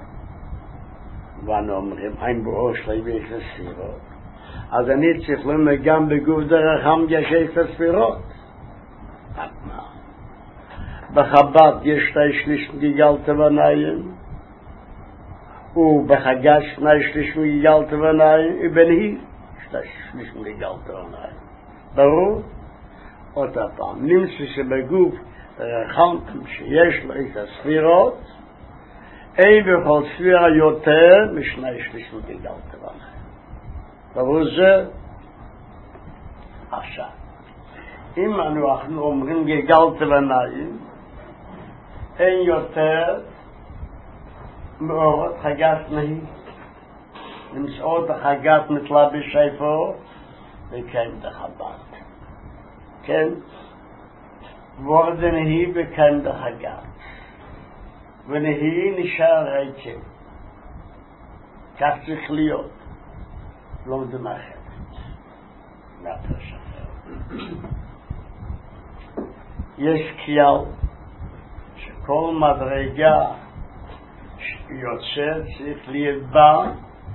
ואנו אומרים, אין באור שלי ויש לספירות. אז אני צריך לומר גם בגוף דרכם יש את הספירות. בחב"ד יש שתי שליש גגלת בנאים, ובחגש שני שליש גגלת בנאים, ובנהי שתי שליש גגלת בנאים. ברור? עוד הפעם, נמצא שבגוף דרכם שיש לו את הספירות, אין בכל ספירה יותר משני שליש גגלת בנאים. ברור זה? עכשיו, אם אנחנו אומרים גגלת בנאים, אין יותר מאורות חגת נהי. נמצאות החגת מתלבש איפה וכן דחבת. כן? וורד נהי וכן דחגת. ונהי נשאר ריקם. כך צריך להיות. לא מדמה אחרת. מהפרש אחר. יש כלל שכל מדרגה יוצא צריך להיות בה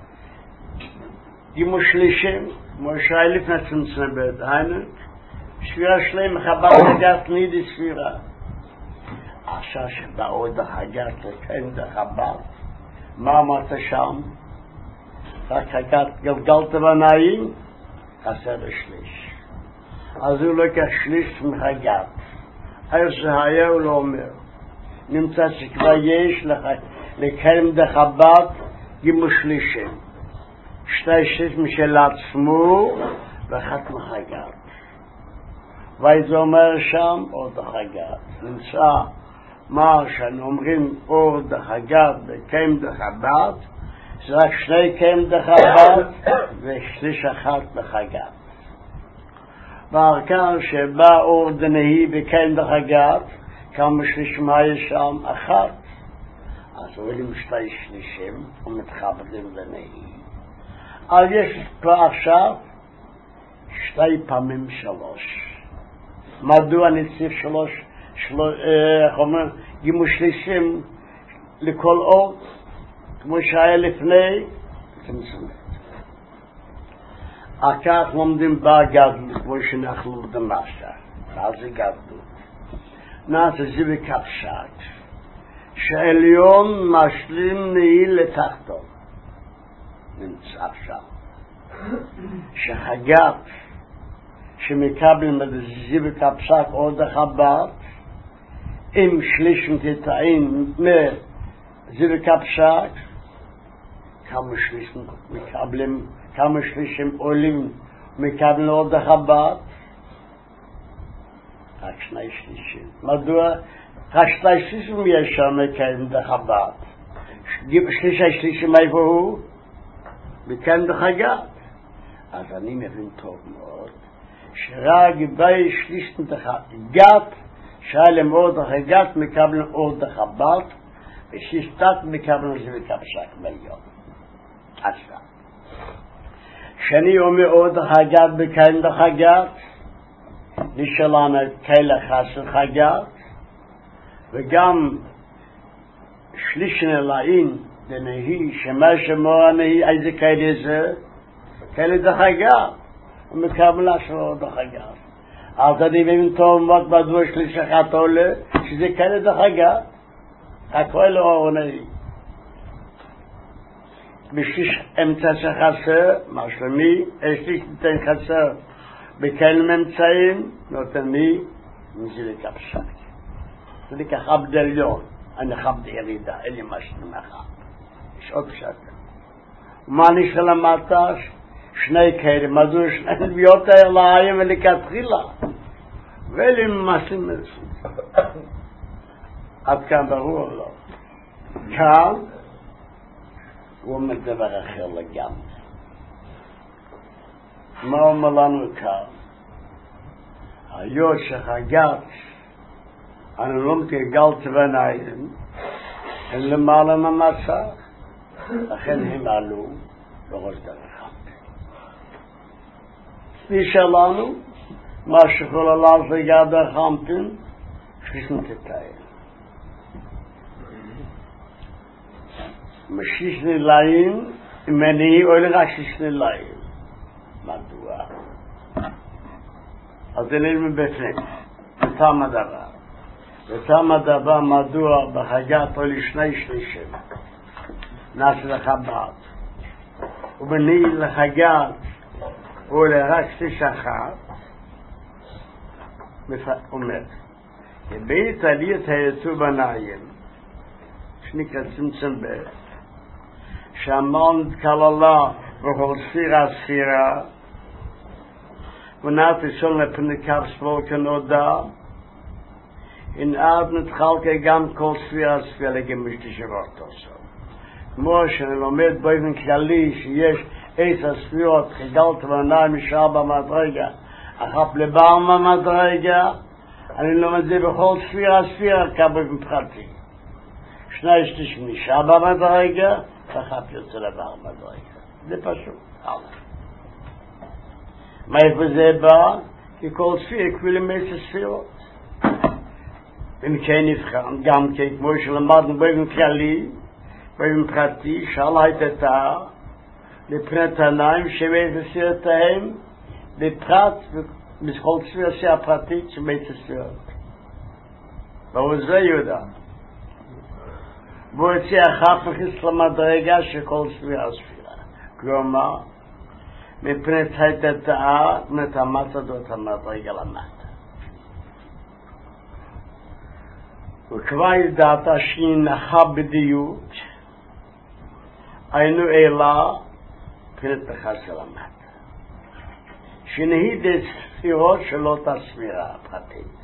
גימושלישים, כמו שהיה לפני צמצם בית, היינו ספירה שלהם מחבר חגת נידי ספירה. עכשיו שבאות החגת לכן דחבר, מה אמרת שם? רק חגת גלגלת בנאים, חסר בשליש. אז הוא לוקח שליש מחגת. איך זה היה הוא לא אומר. נמצא שכבר יש לך לקיים דחבת גימושלישים. שתי שליש משל עצמו ואחת מחגת. וזה אומר שם עוד החגת. נמצא מה שאנו אומרים אור דחגת וקיים דחבת, זה רק שני קיים דחבת ושליש אחת בחגת. והארכן שבא אור דנהי וקיים דחגת, כמה שליש מה יש שם? אחת. אז עולים שתי שלישים ומתחברים דנהי. אז יש כבר עכשיו שתי פעמים שלוש. מדוע אני צריך שלוש, שלוש, איך אומר, גימושלישים לכל אור, כמו שהיה לפני, תמצמת. אחר כך לומדים בה גדלות, כמו שאנחנו בדמשת, אז זה גדלות. נעשה זה בקפשת, שעליון משלים נעיל לתחתו. נמצא שם. שחגת, שמקבלים את זה בקפשת עוד החבת, עם שליש מתתאים מזה בקפשת, כמה שליש מקבלים, כמה שלישים עולים מקבלים עוד החבת, רק שני שלישים. מדוע? רק שני שלישים יש שם מקבלים את החבת. שלישי שלישים איפה הוא? מקבלים את החגת. אז אני מבין טוב מאוד, שרק בי שליש מתחגת, שהיה להם עוד החגת, מקבלים עוד החבת, ושישתת מקבלים זה בקפשק מיליון. עכשיו. כשאני אומר עוד החגת בקיים החגת, נשאלנו כאלה חסר חגת, וגם שליש נלאים דנהי, שמה שמו הנהי, איזה כאלה זה? כאלה דחגת. ומקבל לעשות עוד החגת. אז אני מבין טוב מאוד בדבור שליש אחת עולה, שזה כאלה דחגת. הכל לא עונה. בשליש אמצע שחסר, מה שלמי, שליש ניתן חסר. בכאלה ממצאים, נותן מי, מזה לקפשק. זה לקח עבד עליון, אני חבד ירידה, אין לי משהו מאחר. יש עוד פשט. ומה נשאר למטה? שני כאלה, מדוע שני להיות אליהם ולכתחילה. ואלה ממשים מנסים. עד כאן ברור לא. כאן, ומת דבר אחר לגמרי. מה אומר לנו כאן? היות שחגת אנו לא מתגלת בניים, הם למעלה מהמצח, לכן הם עלו לראש דרך. כפי שלנו, מה שכל עליו ויד החמתן, שכיסנו תתאר. משיש נלעים, מני או רק שיש נלעים. מדוע? אז זה נראים בפנים, בטעם הדבר. בטעם הדבר מדוע בחגת או לשני שלישים. נעשה לך בעד. ובני לחגת או לרק שליש אחת, אומר, בית עליית היצוא בנעים, שנקרא צמצם בית, שהמון כללה וכל ספירה ספירה, ונעת ראשון לפניקר ספורקן הודע, אין עד נתחלקה גם כל ספירה ספירה לגמיש תשבות עושה. כמו שאני לומד באופן כללי שיש עשר ספירות, חגלת ועניים משאר במדרגה, אחת לבר במדרגה, אני לומד זה בכל ספירה ספירה כבאופן פרטי. שני שליש נשאר במדרגה, ואחת יוצא לבר במדרגה. זה פשוט. הלאה. מאיפה זה בא? כי כל ספיר כבילים עשר ספירות. אם כן נבחן, גם כן, כמו שלמדנו באופן כללי, באופן פרטי, שאל הייתה לפנת עיניים שבעת ספירותיהם, בפרט, בכל ספיר ספירה פרטית שבעת ספירות. והוא זה יהודה. והוא יוצא אחת מכניס למדרגה שכל ספירה ספירה. כלומר, מפנת הייתה מפנת המצדות המדרגה למטה. וכבר ידעת שהיא נחה בדיוק, היינו אלה מפנת בחסה למטה. שנהיד ספירות שלא תספירה פרטית.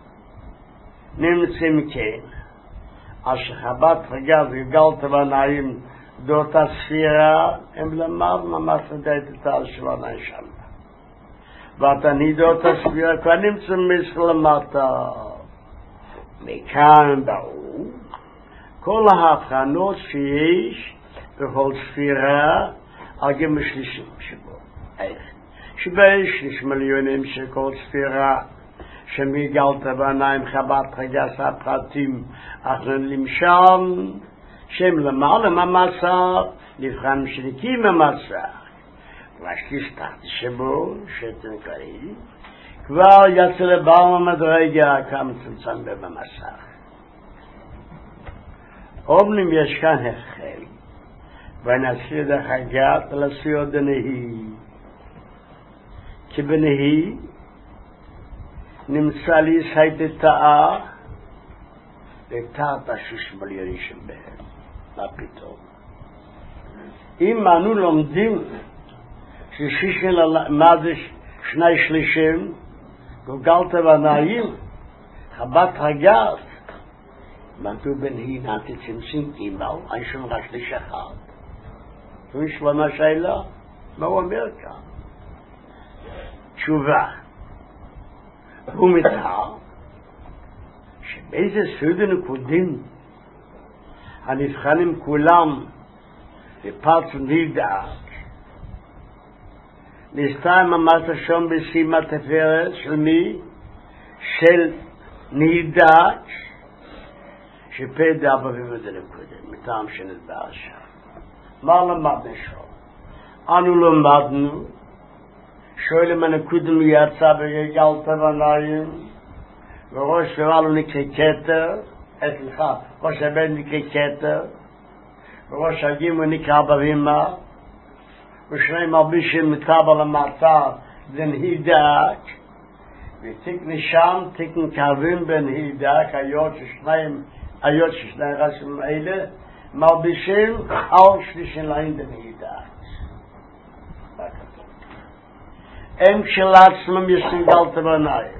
נמצאים כן, אשר חבת רגז גלגלת בנעים דות הספירה, הם למד ממש לדעת את השבנה שם. ואתה נידות הספירה, כבר נמצא מסך למטה. מכאן ברור, כל ההבחנות שיש בכל ספירה, על גם השלישים שבו. איך? שבאש יש מיליונים של כל ספירה, שמגלת בניים חבת רגז הפרטים, אך למשם, שם למעלה מהמסך, נבחן משניקים מהמסך. והשליש תחתי שבו, שתן קראי, כבר יצא לבר המדרגה כמה צמצם במסך. אומנים יש כאן החל, ונעשי דחגת לסיוע דנהי. כי בנהי נמצא לי סייטטאה, לתת השיש מיליוני שבהם. מה פתאום? אם אנו לומדים ששיש מה זה שני שלישים, גולגלת בנעים, חבת הגז, מדו בנהי נעתי צמצים אימאו, אישון רק שליש אחד. זו יש לנו שאלה, מה הוא אומר כאן? תשובה, הוא מתאר, שבאיזה סודי נקודים הנבחנים כולם בפרץ נהידק, נסתיים ממש שם בשימה תפארת של מי? של נהידק, שפדע בבית הנקודים, מטעם שנדבר שם. מה למדנו שם? אנו למדנו, שואלים הנקודים יצא בגלגלת בנעים, וראש ורלו נקרא כתר, אצלך, ראש הבן נקרא כתר, וראש הגימו נקרא בבימה, ושני מרבישים מטבע למצב בנהידק, ותקני שם, תקני קרבים בנהידק, היות ששניים, היות ששניים רשים אלה, מרבישים על שלישים להם בנהידק. הם כשלעצמם יסנגלת בניים.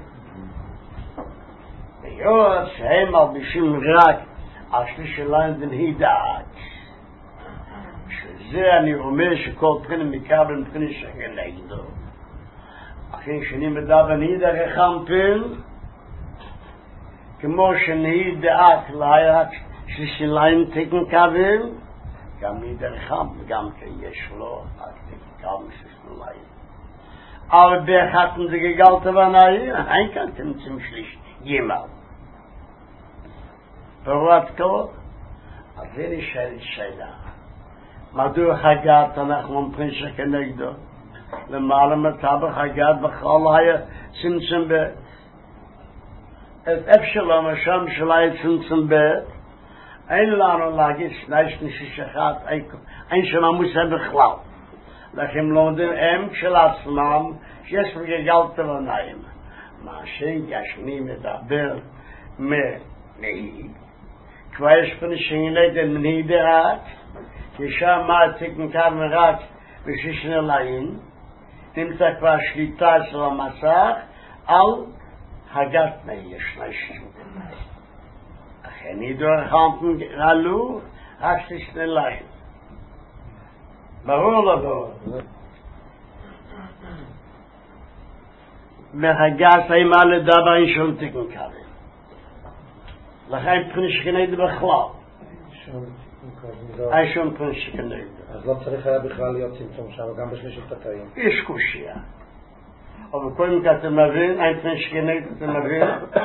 היות שהם מרבישים רק על שלישים להם בנהידק, זה אני אומר שכל פרינה מקבל פרינה שכנגדו. אחרי שאני מדבר נהידה רחמפן, כמו שנהיד דאק ליד ששיליים תקן קבל, גם נהידה רחמפן, גם כן יש לו, גם ששיליים. אבל באחתן זה גגלת ונאי, אין כאן תמצם שליש, גימל. פרועת כל, אז זה נשאלת שאלה. מדוע חגת אנחנו אומרים שכנגדו? למעלה מטבח חגת בכל היה צמצם ב... את אפשלום השם שלה צמצם ב... אין לנו להגיד שנייש נשיש אחד, אין שממוסה בכלל. לכן לומדים הם של עצמם שיש בגגלת ונאים. מה שגשני מדבר מנהי, כבר יש פני שנגד מנהי דעת, ישר מה תקן כאן רק בשישנה לעין, נמצא כבר שליטה של המסך על הגת נהי, יש נשיש. אכן ידור חמפן רלו, רק שישנה לעין. ברור לא ברור. מהגס אימה לדבר אין שום תקן כאן. לכן פני שכנגד בכלל. אין שום פני שכנגד. אז לא צריך היה בכלל להיות צמצום שם, גם בשלישת התאים. יש קושיה. אבל קודם כך אתה מבין, אין פני שכנגד אתה מבין.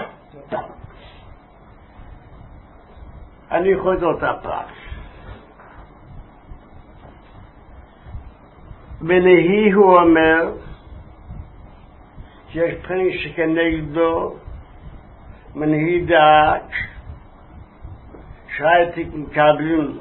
אני חושב אותה פרק. בנהי הוא אומר שיש פני שכנגדו מנהי דעת שהייתי מקבלים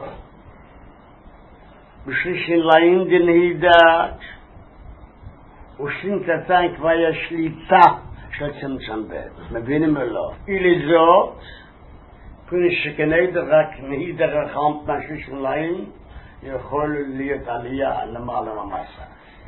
בשלישין לעין דנהי דעת ושלין קטן כבר יש שליטה של צמצם בית. מבינים או לא? אילי זאת פני שכנגדו רק נהי דרך חמפ מהשלישין לעין יכול להיות עלייה למעלה ממסה.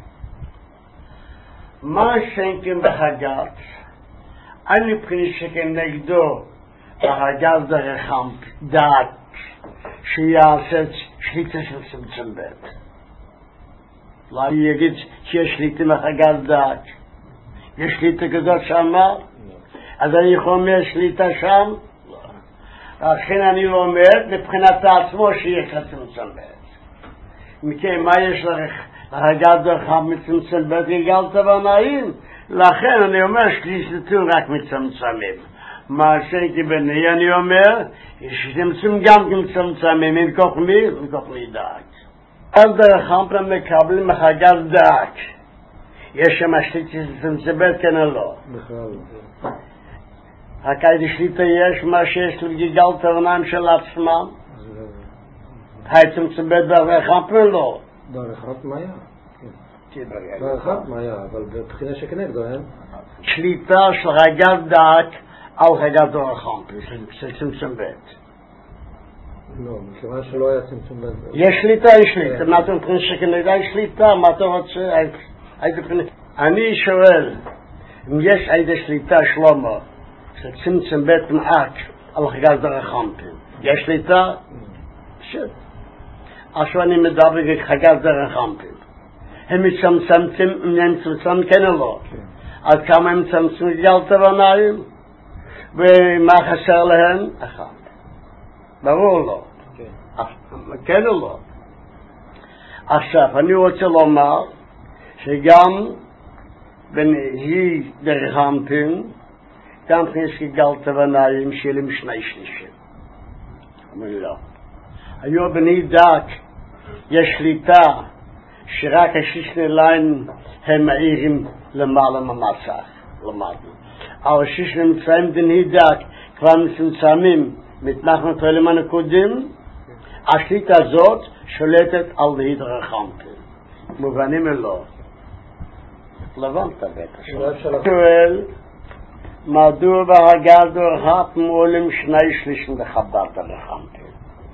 מה שנקים בהגת, אני פני שכנגדו בהגת דרך דעת שיעשה שליטה של צמצם בית. לא יגיד שיש שליטה בהגת דעת. יש שליטה כזאת שמה? אז אני יכול אומר שליטה שם? לא. לכן אני לא אומר מבחינת עצמו שיש צמצם בית. מכן מה יש לך להגת דרך מצמצם בית גגלת ונאים? לכן אני אומר שלישתו רק מצמצמים. מה שנקי בני אני אומר יש צמצום גם כמצמצמים מכוח מי? מכוח מי דעת. על דרך חמפן מקבלים מהגת דעת. יש שם שליטה של צמצם בית כן או לא? בכלל. רק איזה שליטה יש מה שיש לגגלת ונאים של עצמם? היי צמצם בית דרך חמפן לא? דרך חמפן מה היה? דרך חמפן מה היה? אבל בבחינה שכנגדו, אין? שליטה של הגת דעת על הגת דרך חמפן, של צמצם בית. לא, מכיוון שלא היה צמצום בית. יש שליטה, יש שליטה. מה אתם מבחינה שכנגדו? יש שליטה, מה אתה רוצה? אני שואל, אם יש איזה שליטה שלמה, של צמצם בית מעט על הגת דרך חמפן, יש שליטה? בסדר. עכשיו אני מדבר הגת דרך חמפן. הם מצמצמתם, הם מצמצם כן או לא? עד כמה הם מצמצם גגלת ונאים? ומה חסר להם? אחד. ברור לא. כן או לא? עכשיו, אני רוצה לומר שגם בנהי דרך חמפן, גם יש גגלת ונאים שיהיו שני שלישים. אומר לא. היו בני דעת יש שליטה שרק השישני ליין הם מאירים למעלה ממסך, למדנו. אבל השישני מצאים בני דעת כבר מצמצמים מתנחם פועלים הנקודים, השליטה הזאת שולטת על נהי דרך חמפן. מובנים אלו. לבנת בטח. שואל, מדוע בהגת דרך חמפן עולים שני שלישים לחבר דרך חמפן?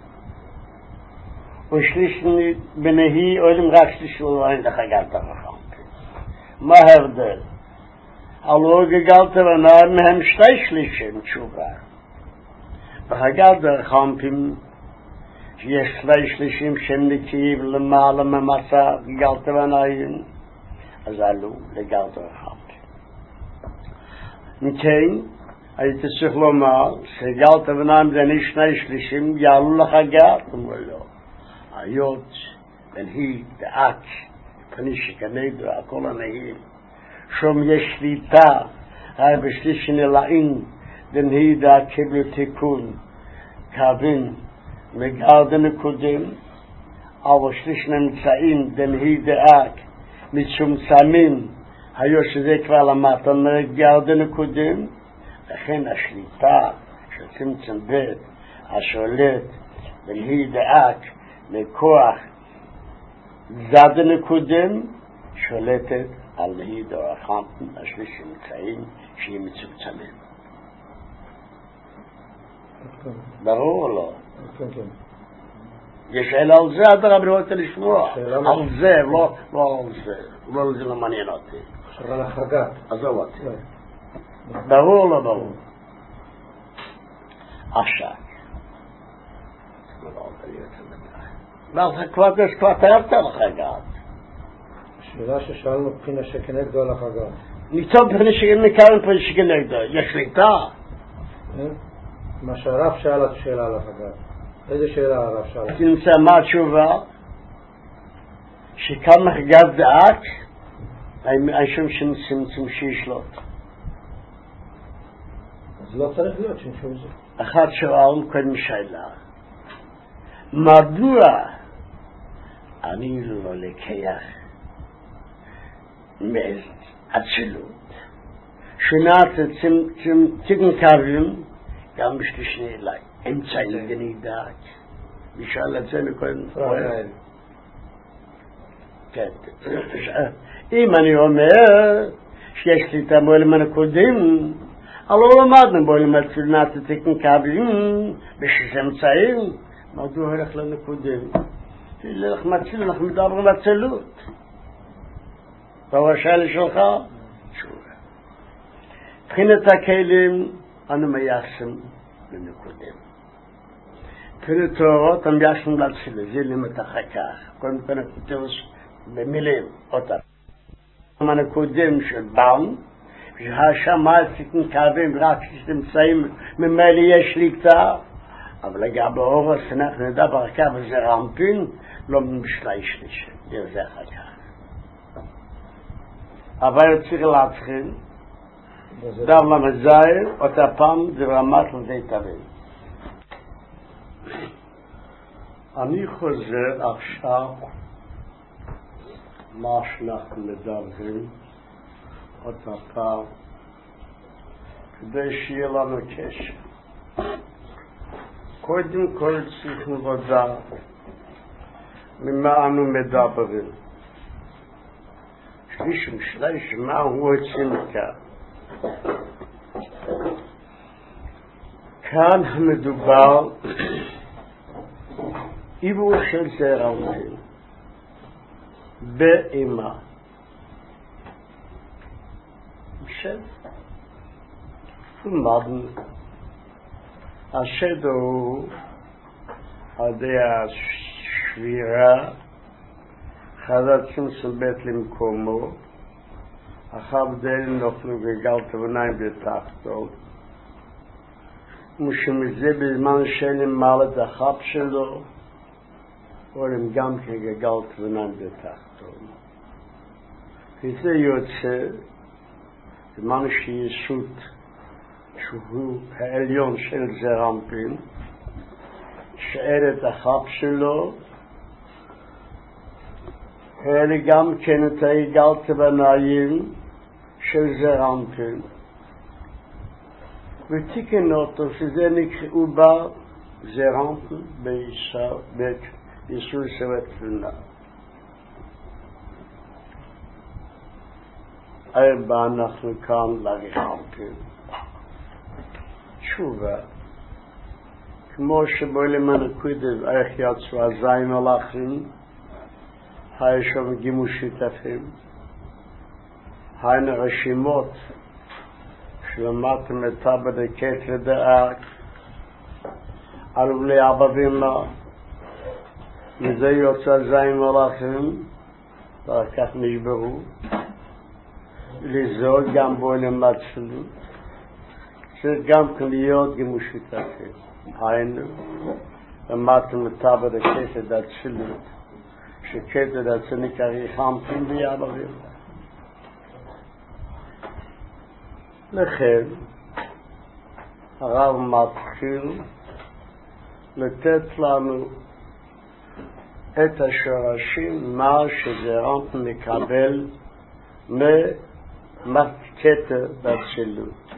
ושלישני בנהי עולים רק שליש ולאין לחגת דרך חמפן. מה ההבדל? הלא גגלת ונאים מהם שתי שלישים תשובה. בחגת דרך חמפן שיש שני שלישים שהם נקיים למעלה ממסע גלת ונעים, אז עלו לגלת אחד. מכן, הייתי צריך לומר שגלת ונעים זה שני שלישים יעלו לחגת, אמרו לו, היות ונהי דאק, פני שכנדו, הכל הנהים, שום יש שליטה, הרי בשליש נלעים, ונהי דאק קיבלו תיקון, קווין, מגרד נקודים, אבל שליש נמצאים, ונהי דאק, מצומצמים, היו שזה כבר למטה, מגרד נקודים, לכן השליטה של צמצם בית, השולט, ונהי דאק, לכוח, זד נקודים, שולטת על נהי דורחם, השליש נמצאים, שהיא מצומצמים. ברור או לא? יש שאלה על זה, אתה רבי רוצה לשמוע. על זה, לא על זה. לא זה לא מעניין אותי. שאלה לחגת. עזוב אותי. ברור או לא ברור? עכשיו. כבר תארת לחגת. השאלה ששאלנו בחינה שכנגדו על החגת. ניצוב בחינה שכנגדו. יש שליטה. מה שהרב שאל את שאלה על החגת. איזה שאלה הרב שאל? תמצא מה התשובה? שכמה חגת דעת, הישום שמצמצם שישלוט. אז לא צריך להיות שמשום זה. אחת שואל קודם שאלה. מדוע אני לא לקח מאצילות שנת צמצם קווים גם בשלישני אליי. אמצעי גנידת. נשאל את זה מקודם. כן. אם אני אומר שיש לי את המועלם הנקודים, אבל לא למדנו בועלם הצלנת תקן קווים בשש אמצעים, מדוע הולך לנקודים? אנחנו מציל, אנחנו מדברים בצלות. והשאלה שלך? תשובה. מבחינת הכלים, אנו מיישם לנקודים. מבחינת תוארות, אנו מיישם להציל, זה לימד אחר כך. קודם כל נקודות במילים, אותם. הנקודים של בם, שהשמיים תקן קווים, רק שתמצאים ממילא יש שליטה, אבל לגבי אורס, אנחנו נדע ברכב וזה רמפין, לא משלי שלישי, זה אחר כך. אבל צריך להתחיל, דב למזיין, אותה פעם זה רמת לדי תבין. אני חוזר עכשיו מה שאנחנו מדברים, אותה פעם, כדי שיהיה לנו קשר. קודם כל צריכים לדעת ממה אנו מדברים. שליש ושליש, מה הוא רוצים כאן? כאן המדובר עיבור של זרעותים באימה. עכשיו, למדנו השד הוא על ידי השבירה, חזת צמצום בית למקומו, החבדלים נופלו גלגלת וניים בתחתו, ושמזה בזמן שאין מעל את החב שלו, עולים גם כגלגלת וניים בתחתו. וזה יוצא, בזמן שישות שהוא העליון של זרמפין, שאר את החב שלו, אלה גם כן את הגלת וניים של זרמפין. ותיקן אותו שזה נקראו בה זרמפין בישראל סבט תלונה. ארבע אנחנו כאן לרמפין. תשובה, כמו שבועלם הנקודים איך יצאו הזין הלכים, היו שם גימוש שיתפים, היו רשימות שלמדתם את הבדקת לדעת, עלו לי עבדים לה, וזה יוצא זין מלאכים, ועל כך נשברו, לזהות גם בו למצלות, צריך גם כן להיות גמושית אחר. היינו, למדתם לטבע לקטד הצלות, שקטד הצניק הריחמתים ביאבבים. לכן, הרב מתחיל לתת לנו את השורשים, מה שזרעם מקבל ממקטע בצילות.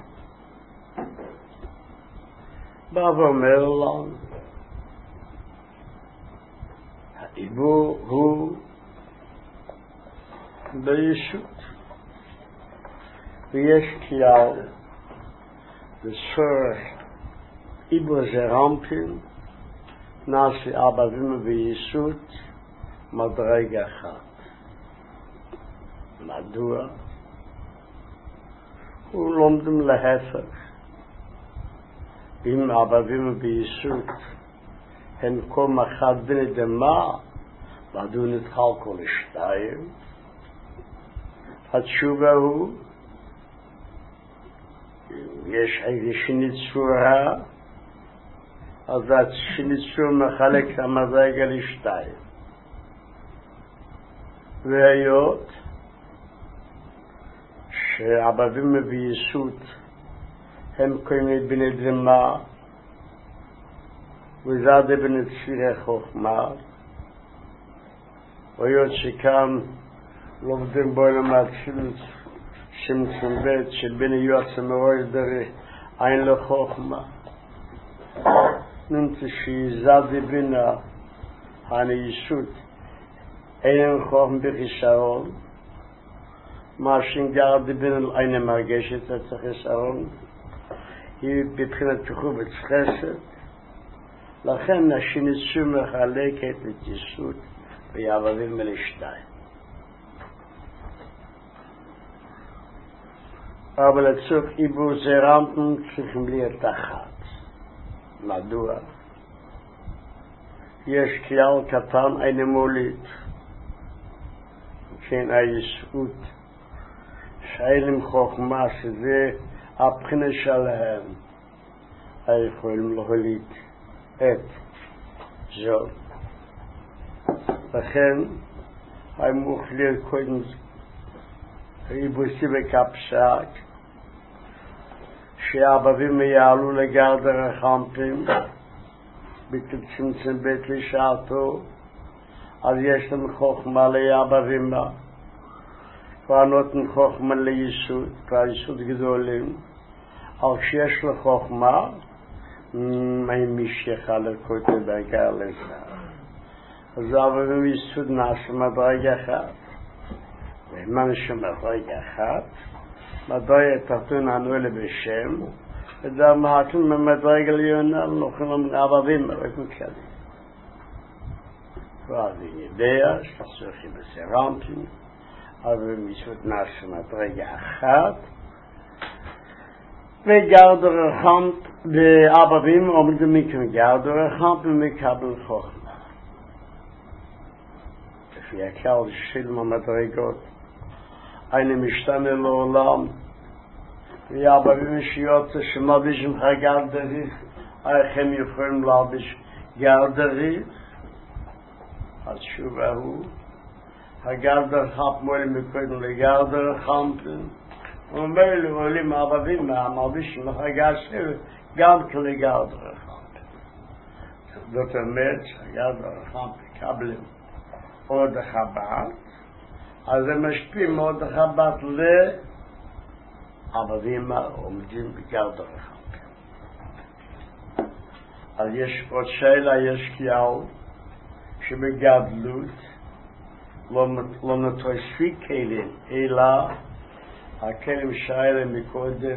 בא ואומר לנו, העיבור הוא בישות, ויש כלל לצורך עיבור זרעם נעשה אבבים בישות מדרג אחד. מדוע? הוא לומדים להפך. אם אבבים בישות הם קום אחד בני דמה, מדוע נתחלקו לשתיים? התשובה הוא, יש איזושהי צורה, אז שניצור מחלק את המדרגה לשתיים. והיות שהאבבים בישות הם קוראים בני דמה, וזד בני צירי חוכמה, והיות שכאן לומדים בו למצילות שמצום בית שבני יועצה מאוי דרך אין לו חוכמה. נמצא שיזד בינה הנגישות אין חוכם בחיסרון, מה שנגר בינה אין מרגשת את החיסרון, היא בבחינת תחובת חסד. לכן השניצו מחלקת לטיסות ויעבבים מלשתיים. אבל לצורך עיבור זרעם צריכים להיות אחת. מדוע? יש כלל קטן אין מוליד, כן היסוד שאין חוכמה שזה הבחינה שלהם, יכולים להוליד את זאת. לכן הם מוכלים קודם ריבוסי בקפסק שהאבבים יעלו לגרדר החמפים בקצמצם בית לשעתו, אז יש להם חוכמה לאבבים בה, כבר נותן חוכמה ליסוד, כבר יסוד גדולים, אבל כשיש לו חוכמה מי שיכל לקוטה בעיקר לזה. אז אבבים יסוד נעשה מדרג אחד, ומה שמדרג אחד מדרג תחתון הנועל בשם, וזה מהתון ממדרג עליונה נוכלים אבבים מרקות כזה. ואז יודע שתחסוכי בסרמפים, אבבים יסוד נעשה מדרג אחד, וגרדר החמפ ואבבים עומדים מכם גרדר החמפ ומקבל חוכמה. לפי הכלל של המדרגות, אני משתנה לעולם, ואבבים שיוצא שמלבישים לך גרדריך, אייכם יכולים להלביש גרדריך. התשובה הוא, הגרדר חמפ מולים מקודם לגרדר חמפים, ומילא עולים אבבים מהמלבישים לך גרדריך, גם כלגרדר חמפים. זאת אומרת שהגרדר חמפים מקבלים עוד החב"ד, אז הם משפיעים מאוד החב"ד לאבבים העומדים בגרדר החמפים. אז יש עוד שאלה, יש כלל שבגדלות לא נתוספי כלים, אלא הכלים שאלה מקודם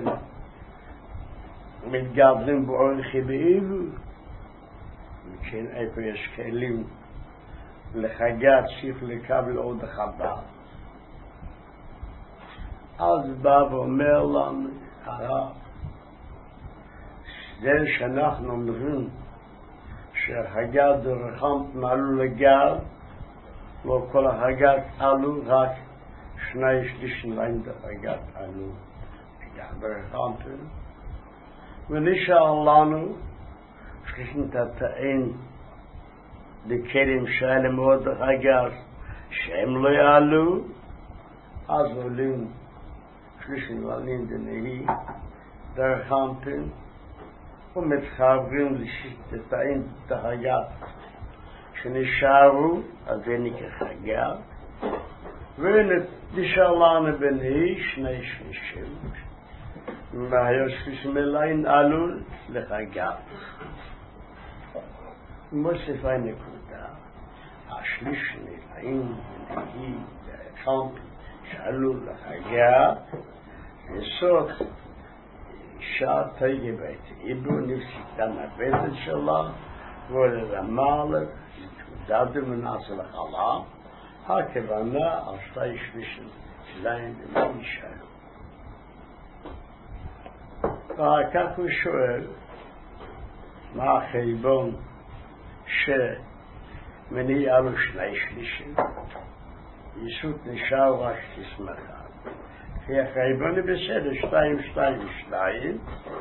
מתגדלים באורכי בעיבוד, וכן איפה יש כלים לחגת צריך לקבל עוד החב"ד. אז בא ואומר לנו הרב, זה שאנחנו אומרים שהגת דרחמת מעלו לגר, לא כל הגת עלו, רק שני שלישים להם הגת עלו. הגת דרחמת. ונשאר לנו שלישים תתאין דקרים שאלה מאוד הגת שהם לא יעלו, אז עולים שלישים ללים דנהי דרחמת ומתחברים לשיטתאים תחגת שנשארו, אז זה נקרא חגת, ונשאר לנו בנהי שני שלישים, מהיו שלישים אליין עלול לחגת. מוסיף הנקודה, השלישים אליין בנהי דרחמת שעלול לחגת, יסוד אישה תגיע בית איבו נפסיקה מהבטן שלה ולרמה לה להתמודד ומנסה לחלה הכוונה על שתי שלישים שלהם ומה נשארו. ואחר כך הוא שואל מה החשבון שמניע לו שני שלישים יסוד נשאר רק תשמחה כי החשבון בסדר, שתיים, שתיים, שתיים,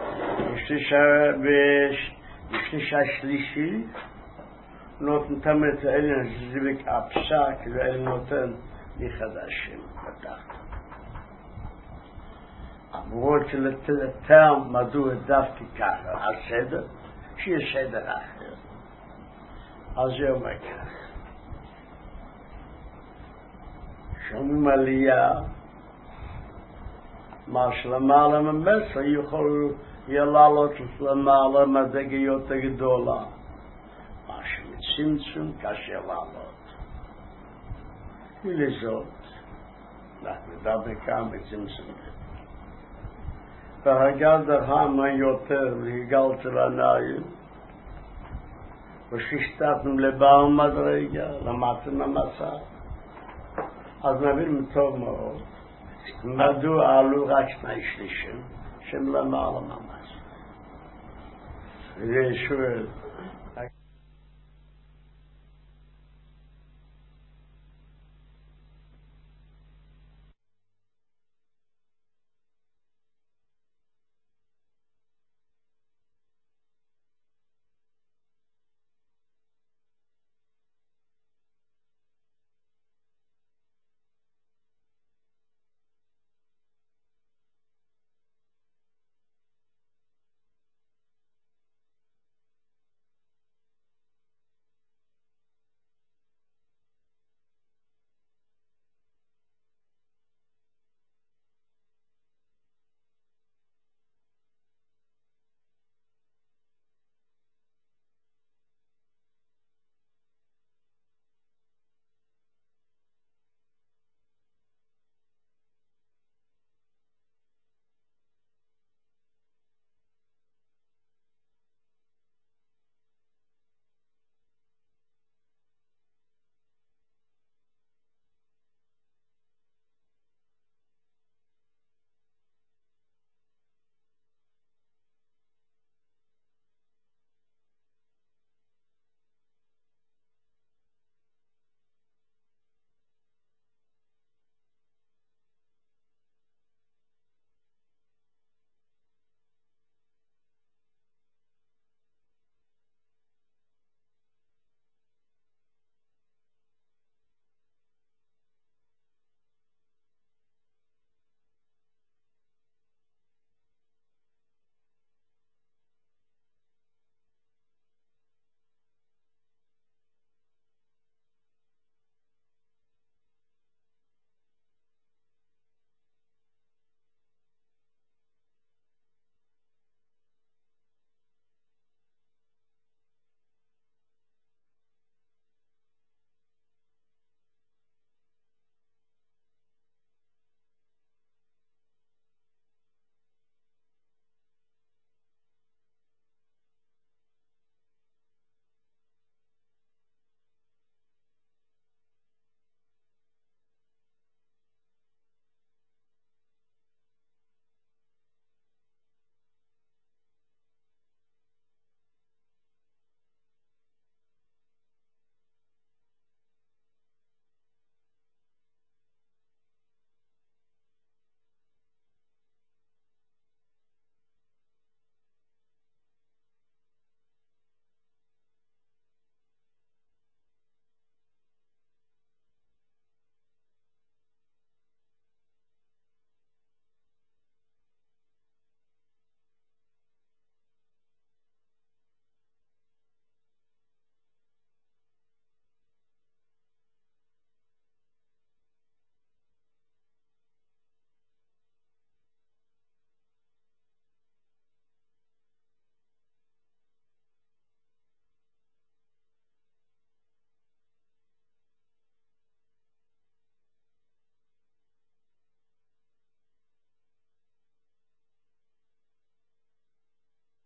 בשליש השלישי, נותן תמיד את האלה, זה בק הפסק, ואלה נותן מחדשים, בתחת. אמרו שלתתם מדוע דווקא ככה, הסדר, שיהיה סדר אחר. אז זה אומר כך. שומעים עלייה, מה שלמעלה ממסר יכול לעלות למעלה מדרגיות הגדולה. מה שמצמצום קשה לעלות. ולזאת, אנחנו נדבר כאן בצמצום. והגל דרמה יותר והגל של הניים, וששתתנו לבעל מדרגה, למדתם המסע. אז נבין טוב מאוד. מדוע עלו רק שני שלישים שהם למעלה ממש. וזה שואל